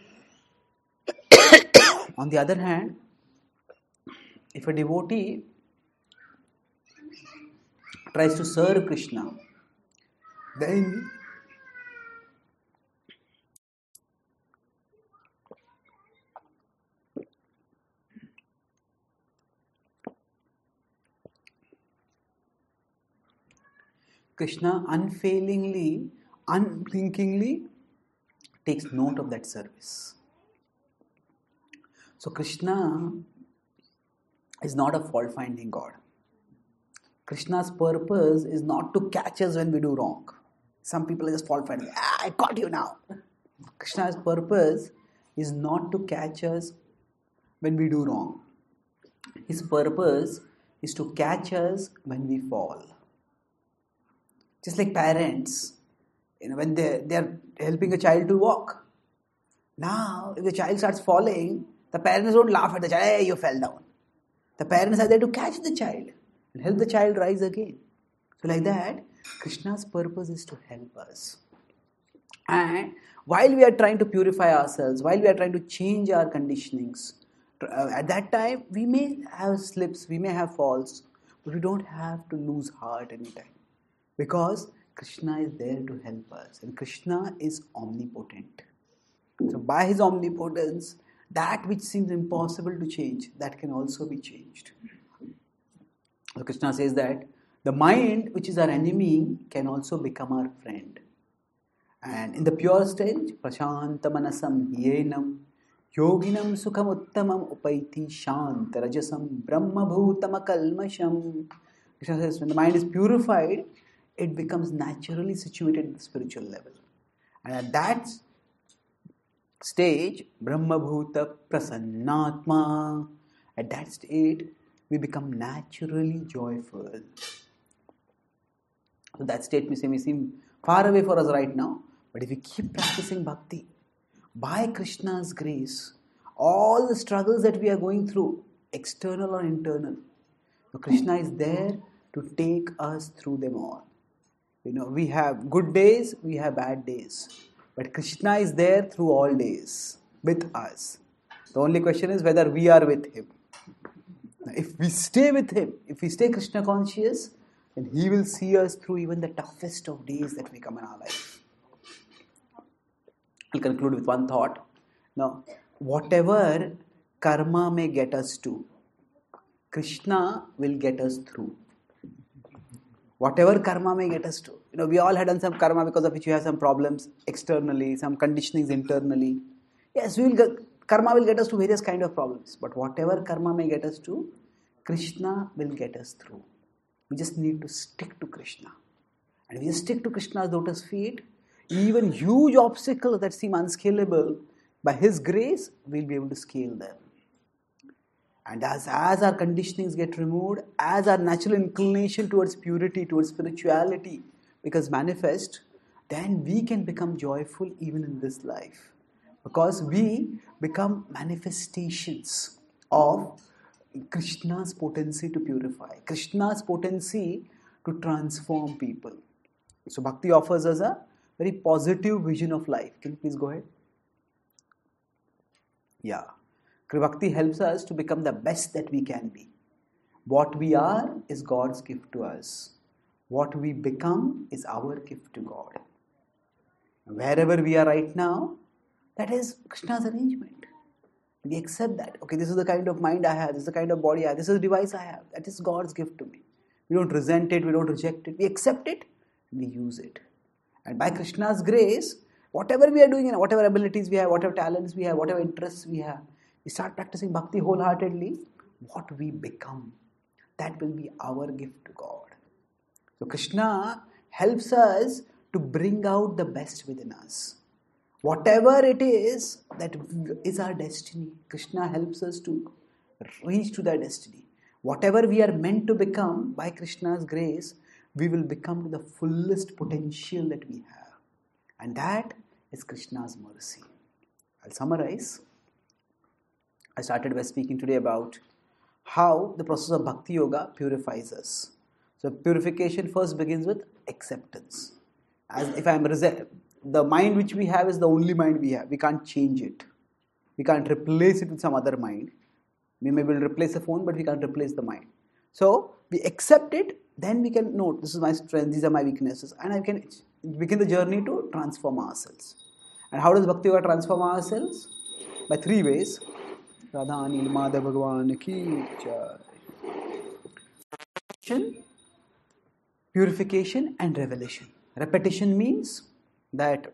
On the other hand, if a devotee tries to serve Krishna, then Krishna unfailingly, unblinkingly takes note of that service. So Krishna is not a fault-finding God. Krishna's purpose is not to catch us when we do wrong. Some people are just fault-finding. I caught you now. Krishna's purpose is not to catch us when we do wrong. His purpose is to catch us when we fall. Just like parents, when they are helping a child to walk. Now, if the child starts falling, the parents don't laugh at the child, hey, you fell down. The parents are there to catch the child and help the child rise again. So like that, Krishna's purpose is to help us. And while we are trying to purify ourselves, while we are trying to change our conditionings, at that time, we may have slips, we may have falls, but we don't have to lose heart anytime. Because Krishna is there to help us. And Krishna is omnipotent. So by his omnipotence, that which seems impossible to change, that can also be changed. So Krishna says that the mind, which is our enemy, can also become our friend. And in the pure stage, Prashantamanasam yenam yoginam sukham uttamam upaiti shant rajasam brahmabhutam kalmasham. Krishna says when the mind is purified, it becomes naturally situated at the spiritual level. And at that stage, Brahmabhuta Prasannatma, at that state, we become naturally joyful. So that state may seem far away for us right now, but if we keep practicing bhakti, by Krishna's grace, all the struggles that we are going through, external or internal, so Krishna is there to take us through them all. We have good days, we have bad days. But Krishna is there through all days with us. The only question is whether we are with him. If we stay with him, if we stay Krishna conscious, then he will see us through even the toughest of days that may come in our life. I'll conclude with one thought. Now, whatever karma may get us to, Krishna will get us through. Whatever karma may get us to. We all had done some karma because of which we have some problems externally, some conditionings internally. Yes, karma will get us to various kind of problems. But whatever karma may get us to, Krishna will get us through. We just need to stick to Krishna. And if we stick to Krishna's lotus feet, even huge obstacles that seem unscalable, by his grace, we'll be able to scale them. And as our conditionings get removed, as our natural inclination towards purity, towards spirituality becomes manifest, then we can become joyful even in this life. Because we become manifestations of Krishna's potency to purify, Krishna's potency to transform people. So Bhakti offers us a very positive vision of life. Can you please go ahead? Yeah. Bhakti helps us to become the best that we can be. What we are is God's gift to us. What we become is our gift to God. Wherever we are right now, that is Krishna's arrangement. We accept that. Okay, this is the kind of mind I have, this is the kind of body I have, this is the device I have. That is God's gift to me. We don't resent it, we don't reject it. We accept it, we use it. And by Krishna's grace, whatever we are doing, whatever abilities we have, whatever talents we have, whatever interests we have, we start practicing bhakti wholeheartedly. What we become, that will be our gift to God. So Krishna helps us to bring out the best within us. Whatever it is that is our destiny, Krishna helps us to reach to that destiny. Whatever we are meant to become, by Krishna's grace, we will become to the fullest potential that we have. And that is Krishna's mercy. I'll summarize. I started by speaking today about how the process of Bhakti Yoga purifies us. So purification first begins with acceptance. As if I am the mind which we have is the only mind we have. We can't change it. We can't replace it with some other mind. We may be able to replace a phone, but we can't replace the mind. So we accept it, then we can note, this is my strength, these are my weaknesses, and I can begin the journey to transform ourselves. And how does Bhakti Yoga transform ourselves? By three ways. Radha Nilmada Bhagwan ki jai. Purification and revelation. Repetition means that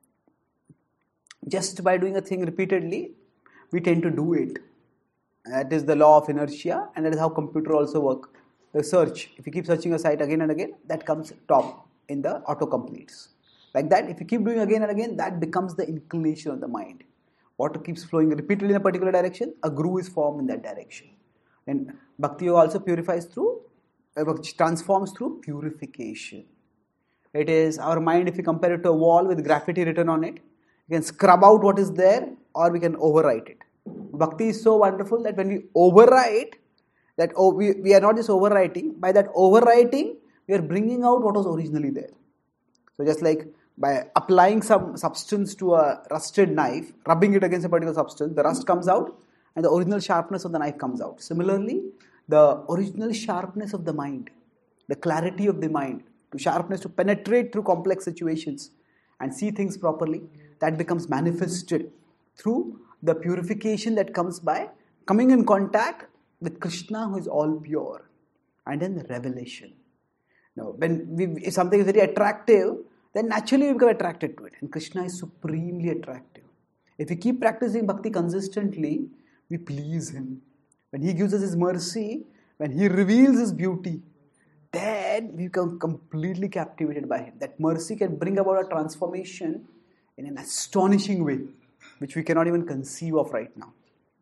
just by doing a thing repeatedly, we tend to do it. That is the law of inertia, and that is how computer also works. The search, if you keep searching a site again and again, that comes top in the autocompletes. Like that, if you keep doing again and again, that becomes the inclination of the mind. Water keeps flowing repeatedly in a particular direction, a groove is formed in that direction. And Bhakti Yoga also purifies through, transforms through purification. It is our mind, if you compare it to a wall with graffiti written on it, you can scrub out what is there or we can overwrite it. Bhakti is so wonderful that when we overwrite, that we are not just overwriting, by that overwriting, we are bringing out what was originally there. So just like by applying some substance to a rusted knife, rubbing it against a particular substance, the rust comes out and the original sharpness of the knife comes out. Similarly, the original sharpness of the mind, the clarity of the mind, to sharpness to penetrate through complex situations and see things properly, that becomes manifested through the purification that comes by coming in contact with Krishna, who is all pure, and then the revelation. Now, if something is very attractive, then naturally we become attracted to it, and Krishna is supremely attractive. If we keep practicing bhakti consistently, we please him. When he gives us his mercy, when he reveals his beauty, then we become completely captivated by him. That mercy can bring about a transformation in an astonishing way, which we cannot even conceive of right now.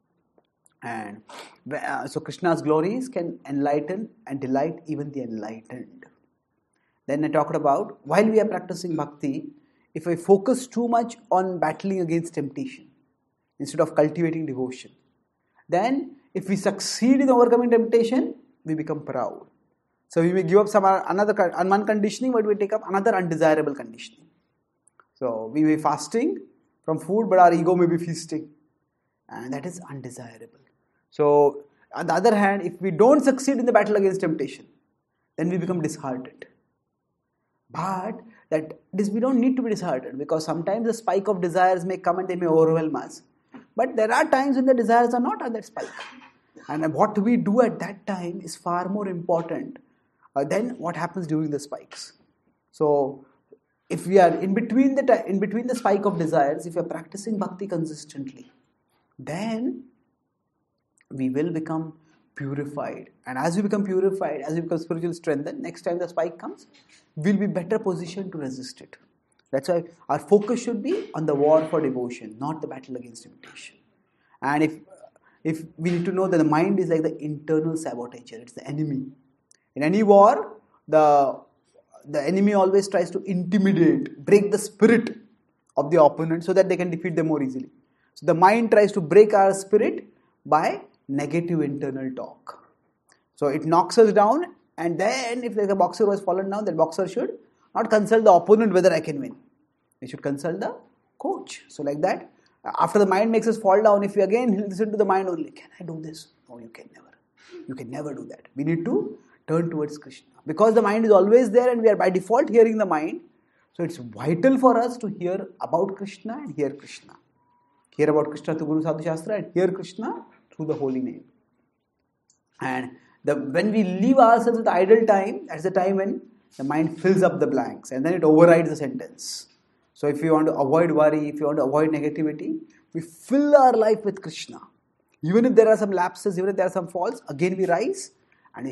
And so Krishna's glories can enlighten and delight even the enlightened. Then I talked about, while we are practicing bhakti, if I focus too much on battling against temptation instead of cultivating devotion, then if we succeed in overcoming temptation, we become proud. So we may give up some one conditioning, but we take up another undesirable conditioning. So we may be fasting from food, but our ego may be feasting, and that is undesirable. So on the other hand, if we don't succeed in the battle against temptation, then we become disheartened. But we don't need to be disheartened, because sometimes the spike of desires may come and they may overwhelm us. But there are times when the desires are not on that spike. And what we do at that time is far more important than what happens during the spikes. So if we are in between the spike of desires, if we are practicing bhakti consistently, then we will become purified. And as we become purified, as we become spiritually strengthened, next time the spike comes, we'll be better positioned to resist it. That's why our focus should be on the war for devotion, not the battle against temptation. And if we need to know that the mind is like the internal sabotager, it's the enemy. In any war, the the enemy always tries to intimidate, break the spirit of the opponent so that they can defeat them more easily. So the mind tries to break our spirit by negative internal talk. So it knocks us down, and then if there's a boxer who has fallen down, that boxer should not consult the opponent whether I can win. They should consult the coach. So like that, after the mind makes us fall down, if we again listen to the mind only, can I do this? No, you can never. You can never do that. We need to turn towards Krishna. Because the mind is always there and we are by default hearing the mind. So it's vital for us to hear about Krishna and hear Krishna. Hear about Krishna through Guru Sadhu Shastra and hear Krishna through the holy name. And when we leave ourselves with idle time, that's the time when the mind fills up the blanks and then it overrides the sentence. So if you want to avoid worry, if you want to avoid negativity, we fill our life with Krishna. Even if there are some lapses, even if there are some faults, again we rise and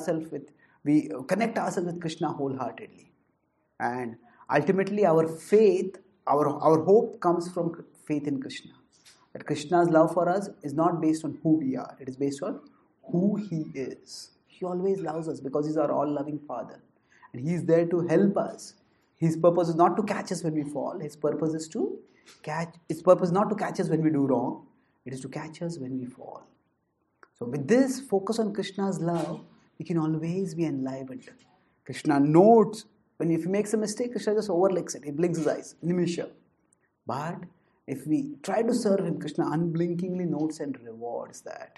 we connect ourselves with Krishna wholeheartedly. And ultimately our faith, our hope comes from faith in Krishna. That Krishna's love for us is not based on who we are, it is based on who He is. He always loves us because He's our all-loving Father. And He is there to help us. His purpose is not to catch us when we fall. His purpose is not to catch us when we do wrong. It is to catch us when we fall. So with this focus on Krishna's love, we can always be enlivened. Krishna notes, if he makes a mistake, Krishna just overlooks it. He blinks his eyes, nimisha. But if we try to serve him, Krishna unblinkingly notes and rewards that.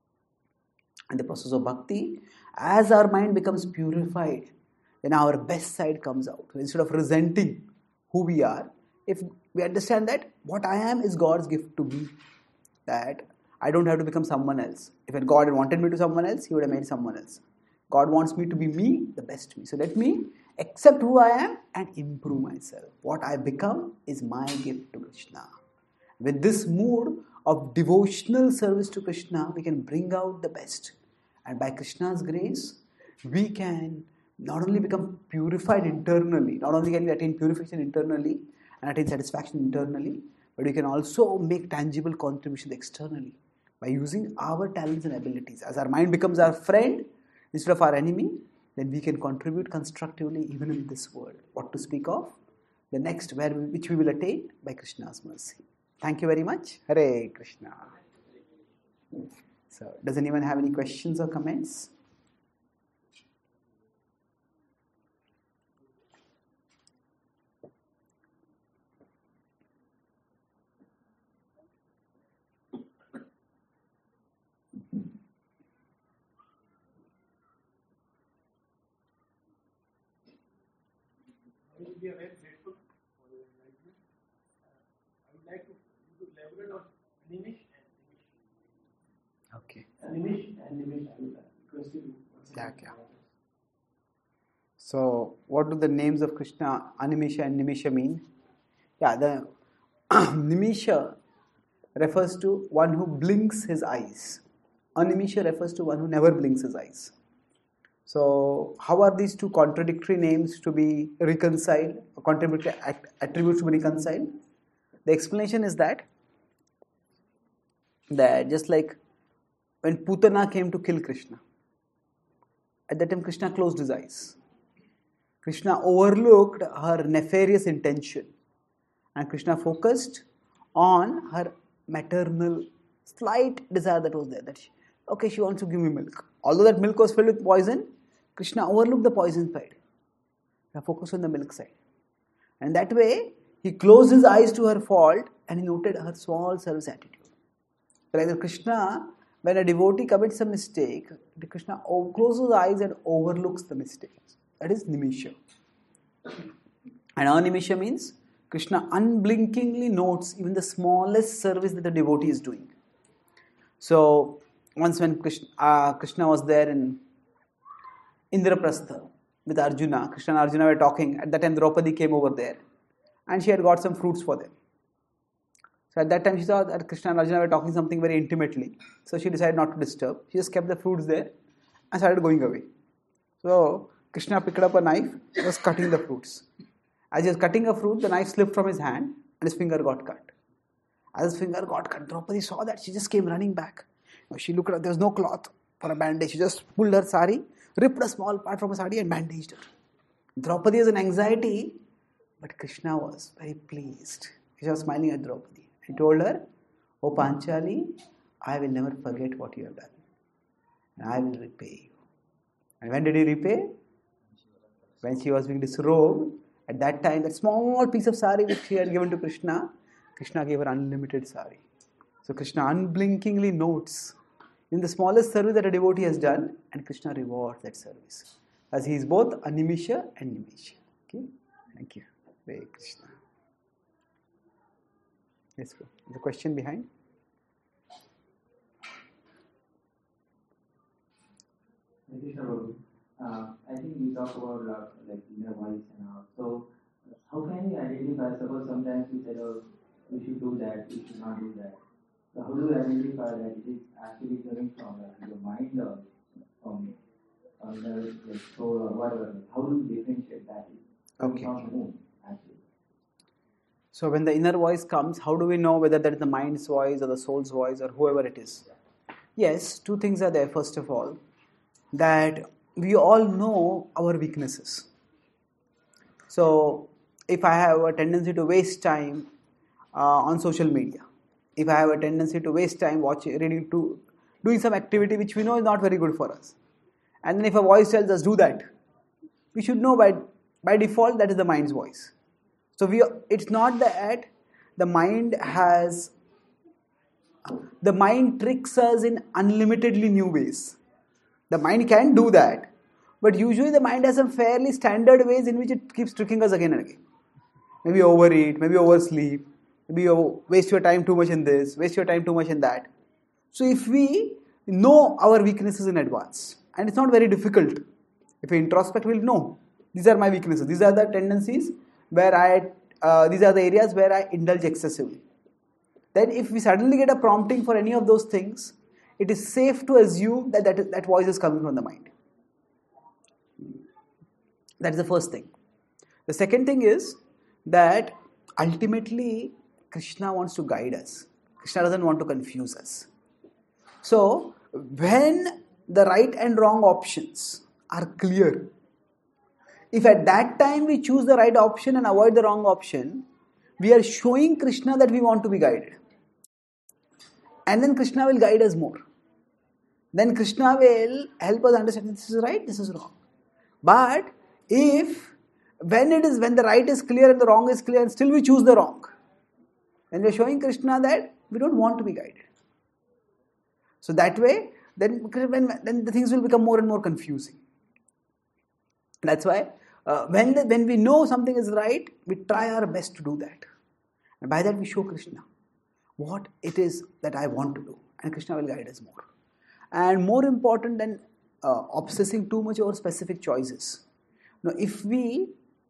In the process of bhakti, as our mind becomes purified, then our best side comes out. So instead of resenting who we are, if we understand that what I am is God's gift to me, that I don't have to become someone else. If God had wanted me to someone else, He would have made someone else. God wants me to be me, the best me. So let me accept who I am and improve myself. What I become is my gift to Krishna. With this mood of devotional service to Krishna, we can bring out the best. And by Krishna's grace, we can not only become purified internally, not only can we attain purification internally and attain satisfaction internally, but we can also make tangible contributions externally by using our talents and abilities. As our mind becomes our friend instead of our enemy, then we can contribute constructively even in this world. What to speak of? The next, which we will attain by Krishna's mercy. Thank you very much. Hare Krishna. So, does anyone have any questions or comments? We are very grateful for your enlightenment. I would like to elaborate on Nimish and Nimish. Okay. Nimish and Nimish, I will request you. So, what do the names of Krishna, Animisha and Nimisha mean? The Nimisha refers to one who blinks his eyes. Animisha refers to one who never blinks his eyes. So, how are these two contradictory names to be reconciled, or contradictory attributes to be reconciled? The explanation is that just like when Putana came to kill Krishna, at that time Krishna closed his eyes. Krishna overlooked her nefarious intention and Krishna focused on her maternal slight desire that was there. That she wants to give me milk. Although that milk was filled with poison, Krishna overlooked the poison side. He focused on the milk side. And that way, he closed his eyes to her fault and he noted her small service attitude. Like Krishna, when a devotee commits a mistake, Krishna closes his eyes and overlooks the mistakes. That is Nimisha. And Animisha means Krishna unblinkingly notes even the smallest service that the devotee is doing. So, once when Krishna was there in Indraprastha with Arjuna, Krishna and Arjuna were talking. At that time, Draupadi came over there and she had got some fruits for them. So at that time, she saw that Krishna and Arjuna were talking something very intimately. So she decided not to disturb. She just kept the fruits there and started going away. So Krishna picked up a knife and was cutting the fruits. As he was cutting a fruit, the knife slipped from his hand and his finger got cut. As his finger got cut, Draupadi saw that. She just came running back. She looked at, there was no cloth for a bandage. She just pulled her sari, ripped a small part from her sari and bandaged her. Draupadi is in anxiety, but Krishna was very pleased. He was smiling at Draupadi. He told her, "O Panchali, I will never forget what you have done. And I will repay you." And when did he repay? When she was being disrobed. At that time, that small piece of sari which she had given to Krishna, Krishna gave her unlimited sari. So Krishna unblinkingly notes in the smallest service that a devotee has done, and Krishna rewards that service. As he is both Animisha and Nimisha. Okay? Thank you. Hare Krishna. Let's go. The question behind? I think we talk about like inner voice and all. So how can we identify? Suppose sometimes we say, "Oh, we should do that, we should not do that." So how do we identify that it is actually coming from the mind or from the soul or whatever? How do we differentiate that? Okay. From whom actually? So when the inner voice comes, how do we know whether that is the mind's voice or the soul's voice or whoever it is? Yes, two things are there. First of all, that we all know our weaknesses. So if I have a tendency to waste time on social media, if I have a tendency to waste time doing some activity which we know is not very good for us, and then if a voice tells us do that, we should know by default that is the mind's voice. So it's not that the mind tricks us in unlimitedly new ways. The mind can do that, but usually the mind has some fairly standard ways in which it keeps tricking us again and again. Maybe overeat, maybe oversleep, maybe you waste your time too much in this, waste your time too much in that. So if we know our weaknesses in advance, and it's not very difficult, if we introspect, we'll know these are my weaknesses, these are the tendencies where these are the areas where I indulge excessively. Then if we suddenly get a prompting for any of those things, it is safe to assume that voice is coming from the mind. That is the first thing. The second thing is that ultimately Krishna wants to guide us. Krishna doesn't want to confuse us. So when the right and wrong options are clear, if at that time we choose the right option and avoid the wrong option, we are showing Krishna that we want to be guided. And then Krishna will guide us more. Then Krishna will help us understand this is right, this is wrong. But when the right is clear and the wrong is clear and still we choose the wrong, then we are showing Krishna that we don't want to be guided. So that way, then the things will become more and more confusing. That's why when we know something is right, we try our best to do that. And by that we show Krishna what it is that I want to do. And Krishna will guide us more. And more important than obsessing too much over specific choices. Now, if we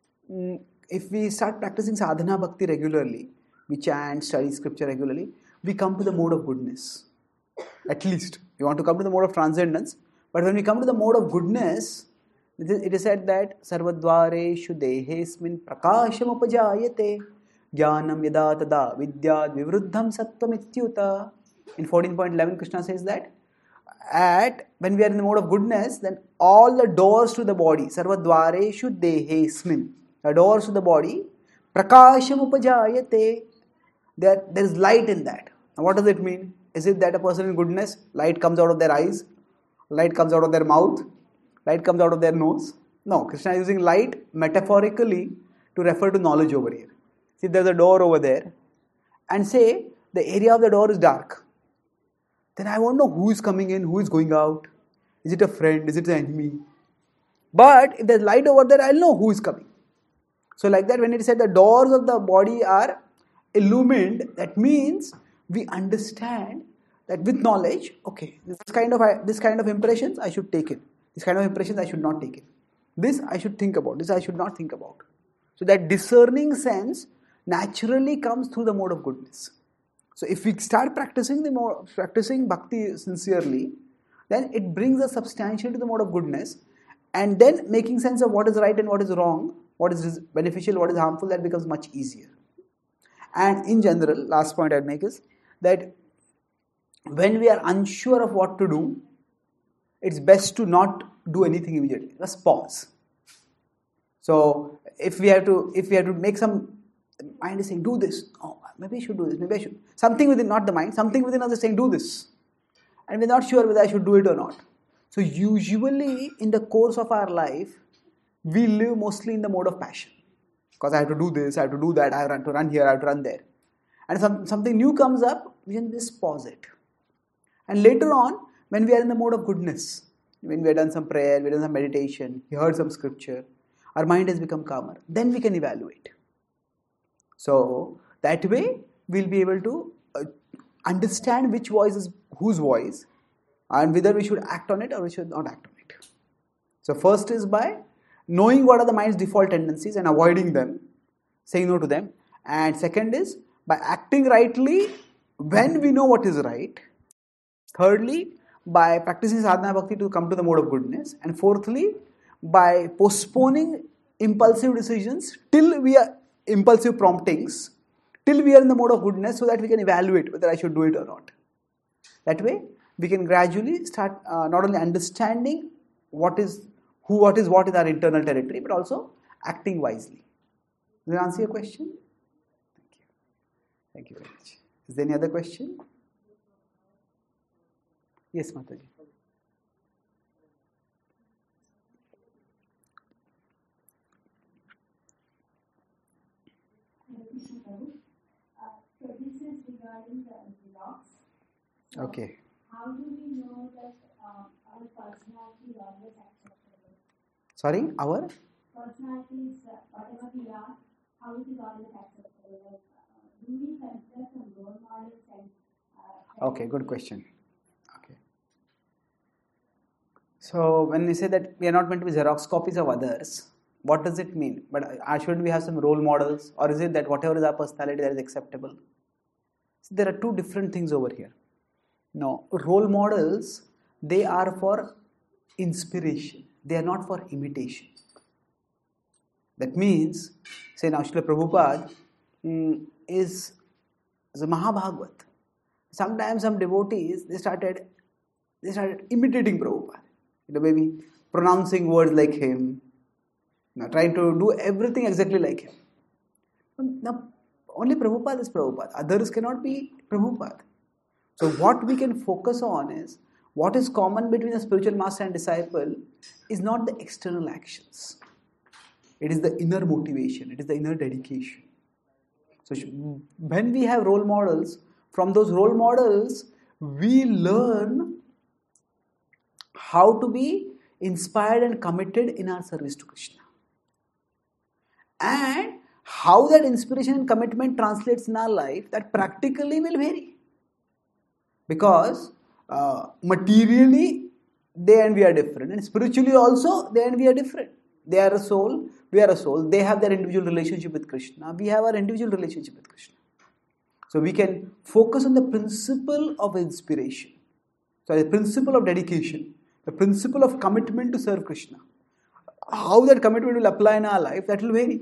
start practicing sadhana bhakti regularly, we chant, study scripture regularly, we come to the mode of goodness. At least. We want to come to the mode of transcendence. But when we come to the mode of goodness, it is said that sarvadvareshu dehesmin prakasham upajayate jnanam yada tada vidyad vivruddham sattvam ityuta. In 14.11, Krishna says that when we are in the mode of goodness, then all the doors to the body, sarvadvareshu dehesmin, the doors to the body, prakasham upajayate, there is light in that. Now what does it mean? Is it that a person in goodness, light comes out of their eyes, light comes out of their mouth, light comes out of their nose? No, Krishna is using light metaphorically to refer to knowledge over here. See, there's a door over there, and say the area of the door is dark. Then I won't know who is coming in, who is going out. Is it a friend? Is it an enemy? But if there's light over there, I'll know who is coming. So like that, when it said the doors of the body are illumined, that means we understand that with knowledge, okay, this kind of impressions I should take it. This kind of impressions I should not take it. This I should think about. This I should not think about. So that discerning sense naturally comes through the mode of goodness. So if we start practicing bhakti sincerely, then it brings us substantially to the mode of goodness, and then making sense of what is right and what is wrong, what is beneficial, what is harmful, that becomes much easier. And in general, last point I'd make is that when we are unsure of what to do, it's best to not do anything immediately. Just pause. So if we have to make some, the mind is saying, do this. Oh, maybe I should do this. Maybe I should. Something within, not the mind, something within us is saying, do this. And we're not sure whether I should do it or not. So usually in the course of our life, we live mostly in the mode of passion. Because I have to do this, I have to do that, I have to run here, I have to run there. And something new comes up, we can just pause it. And later on, when we are in the mode of goodness, when we have done some prayer, we have done some meditation, we heard some scripture, our mind has become calmer, then we can evaluate. So that way, we'll be able to understand which voice is whose voice, and whether we should act on it or we should not act on it. So first is by knowing what are the mind's default tendencies and avoiding them, saying no to them. And second is by acting rightly when we know what is right. Thirdly, by practicing sadhana bhakti to come to the mode of goodness. And fourthly, by postponing impulsive decisions till we are impulsive promptings, till we are in the mode of goodness, so that we can evaluate whether I should do it or not. That way, we can gradually start not only understanding what is what in our internal territory, but also acting wisely. Does that answer your question? Thank you. Thank you very much. Is there any other question? Yes, Mataji. So this is regarding the Xerox. So Okay. how do we know that our personality is always acceptable? Sorry, our? Personality is whatever we are, how it is always acceptable. Like, do we consider some role models and Okay, good question. Okay. So when we say that we are not meant to be Xerox copies of others, what does it mean? But shouldn't we have some role models, or is it that whatever is our personality that is acceptable? So there are two different things over here. No, role models, they are for inspiration. They are not for imitation. That means, say now Srila Prabhupada is a Mahabhagavat. Sometimes some devotees, they started imitating Prabhupada. Maybe pronouncing words like him, trying to do everything exactly like him. Now, only Prabhupada is Prabhupada. Others cannot be Prabhupada. So what we can focus on is, what is common between a spiritual master and disciple is not the external actions. It is the inner motivation. It is the inner dedication. So when we have role models, from those role models, we learn how to be inspired and committed in our service to Krishna. And how that inspiration and commitment translates in our life, that practically will vary. Because materially, they and we are different. And spiritually also, they and we are different. They are a soul, we are a soul. They have their individual relationship with Krishna. We have our individual relationship with Krishna. So we can focus on the principle of inspiration. So the principle of dedication, the principle of commitment to serve Krishna. How that commitment will apply in our life, that will vary.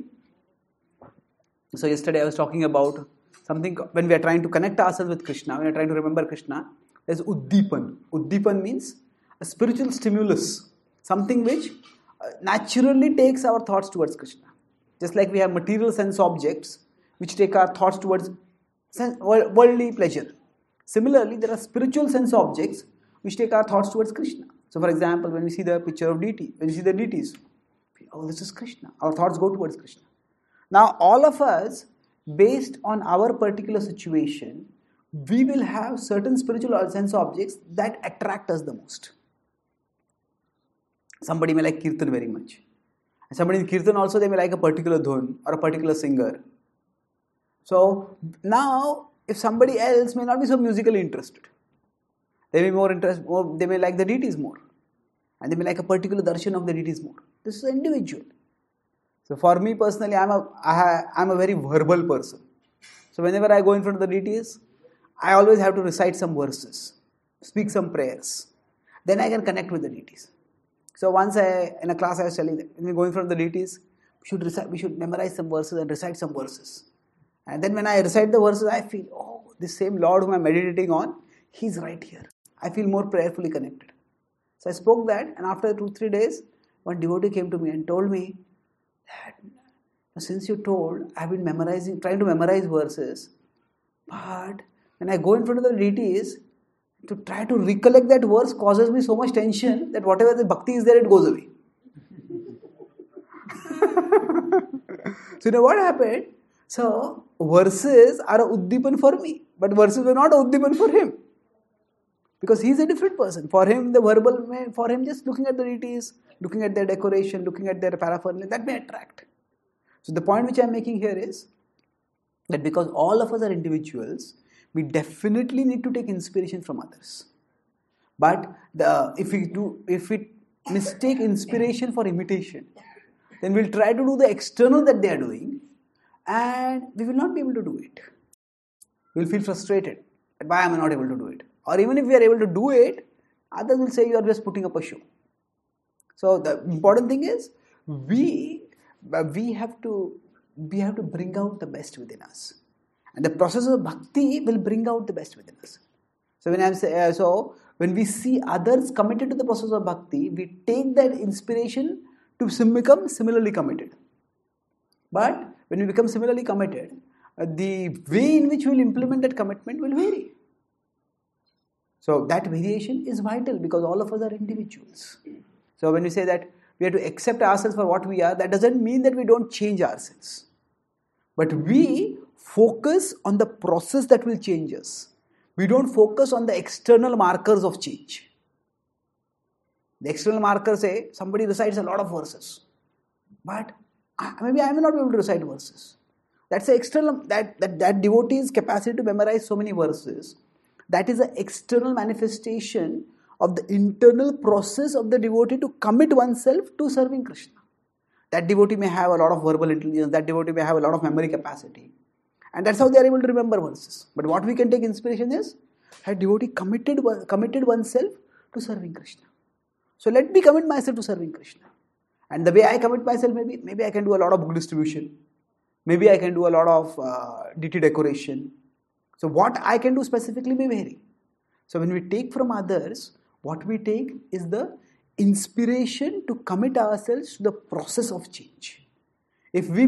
So yesterday I was talking about something when we are trying to connect ourselves with Krishna, when we are trying to remember Krishna, there's Uddipan. Uddipan means a spiritual stimulus, something which naturally takes our thoughts towards Krishna. Just like we have material sense objects which take our thoughts towards worldly pleasure. Similarly, there are spiritual sense objects which take our thoughts towards Krishna. So for example, when we see the picture of deity, when we see the deities, oh, this is Krishna. Our thoughts go towards Krishna. Now, all of us, based on our particular situation, we will have certain spiritual sense objects that attract us the most. Somebody may like Kirtan very much. And somebody in Kirtan also, they may like a particular dhun or a particular singer. So now, if somebody else may not be so musically interested, they may they may like the deities more. And they may like a particular darshan of the deities more. This is individual. So for me personally, I'm a very verbal person. So whenever I go in front of the deities, I always have to recite some verses, speak some prayers. Then I can connect with the deities. So once in a class I was telling them, when we go in front of the deities, we should memorize some verses and recite some verses. And then when I recite the verses, I feel, oh, this same Lord whom I'm meditating on, He's right here. I feel more prayerfully connected. So I spoke that, and after 2-3 days, one devotee came to me and told me, that since you told, I've been trying to memorize verses, but when I go in front of the deities, to try to recollect that verse causes me so much tension that whatever the bhakti is there, it goes away. So you know what happened? So verses are a uddipan for me, but verses were not a uddipan for him. Because he's a different person. For him, the verbal for him just looking at the deities, looking at their decoration, looking at their paraphernalia, that may attract. So the point which I'm making here is that because all of us are individuals, we definitely need to take inspiration from others. But if we mistake inspiration for imitation, then we'll try to do the external that they are doing, and we will not be able to do it. We'll feel frustrated. Why am I not able to do it? Or even if we are able to do it, others will say you are just putting up a show. So the important thing is we have to bring out the best within us, and the process of bhakti will bring out the best within us. So when we see others committed to the process of bhakti, we take that inspiration to become similarly committed. But when we become similarly committed, the way in which we will implement that commitment will vary. So that variation is vital because all of us are individuals. So when we say that we have to accept ourselves for what we are, that doesn't mean that we don't change ourselves. But we focus on the process that will change us. We don't focus on the external markers of change. The external markers say somebody recites a lot of verses, but maybe I may not be able to recite verses. That's the external, that devotee's capacity to memorize so many verses. That is an external manifestation of the internal process of the devotee to commit oneself to serving Krishna. That devotee may have a lot of verbal intelligence, that devotee may have a lot of memory capacity, and that's how they are able to remember verses. But what we can take inspiration is that devotee committed oneself to serving Krishna. So let me commit myself to serving Krishna. And the way I commit myself, maybe I can do a lot of book distribution. Maybe I can do a lot of deity decoration. So what I can do specifically may vary. So when we take from others, what we take is the inspiration to commit ourselves to the process of change. If we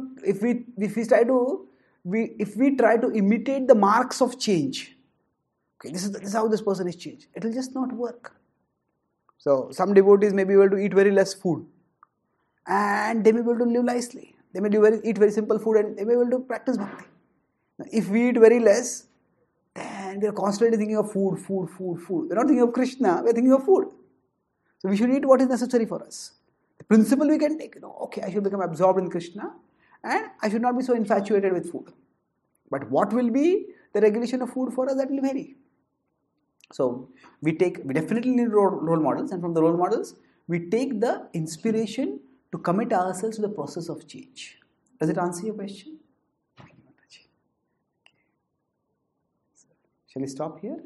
try to imitate the marks of change, okay, this is how this person is changed, it will just not work. So some devotees may be able to eat very less food, and they may be able to live nicely. They may eat very simple food, and they may be able to practice bhakti. Now, if we eat very less, then we are constantly thinking of food. We're not thinking of Krishna, we're thinking of food. So we should eat what is necessary for us. The principle we can take, okay, I should become absorbed in Krishna, and I should not be so infatuated with food. But what will be the regulation of food for us, that will vary. So we definitely need role models, and from the role models, we take the inspiration to commit ourselves to the process of change. Does it answer your question? Thank you, Mataji. Shall we stop here?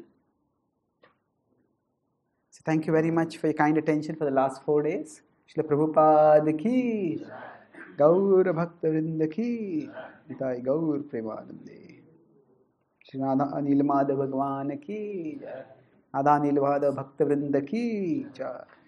So thank you very much for your kind attention for the last 4 days. Srila Prabhupada ki, Gaur Bhakta Vrinda ki, Nitai Gaur Premanande. Radha Anil Madhav Bhagwan ki, Radha Anil Madhav Bhakta Vrinda ki.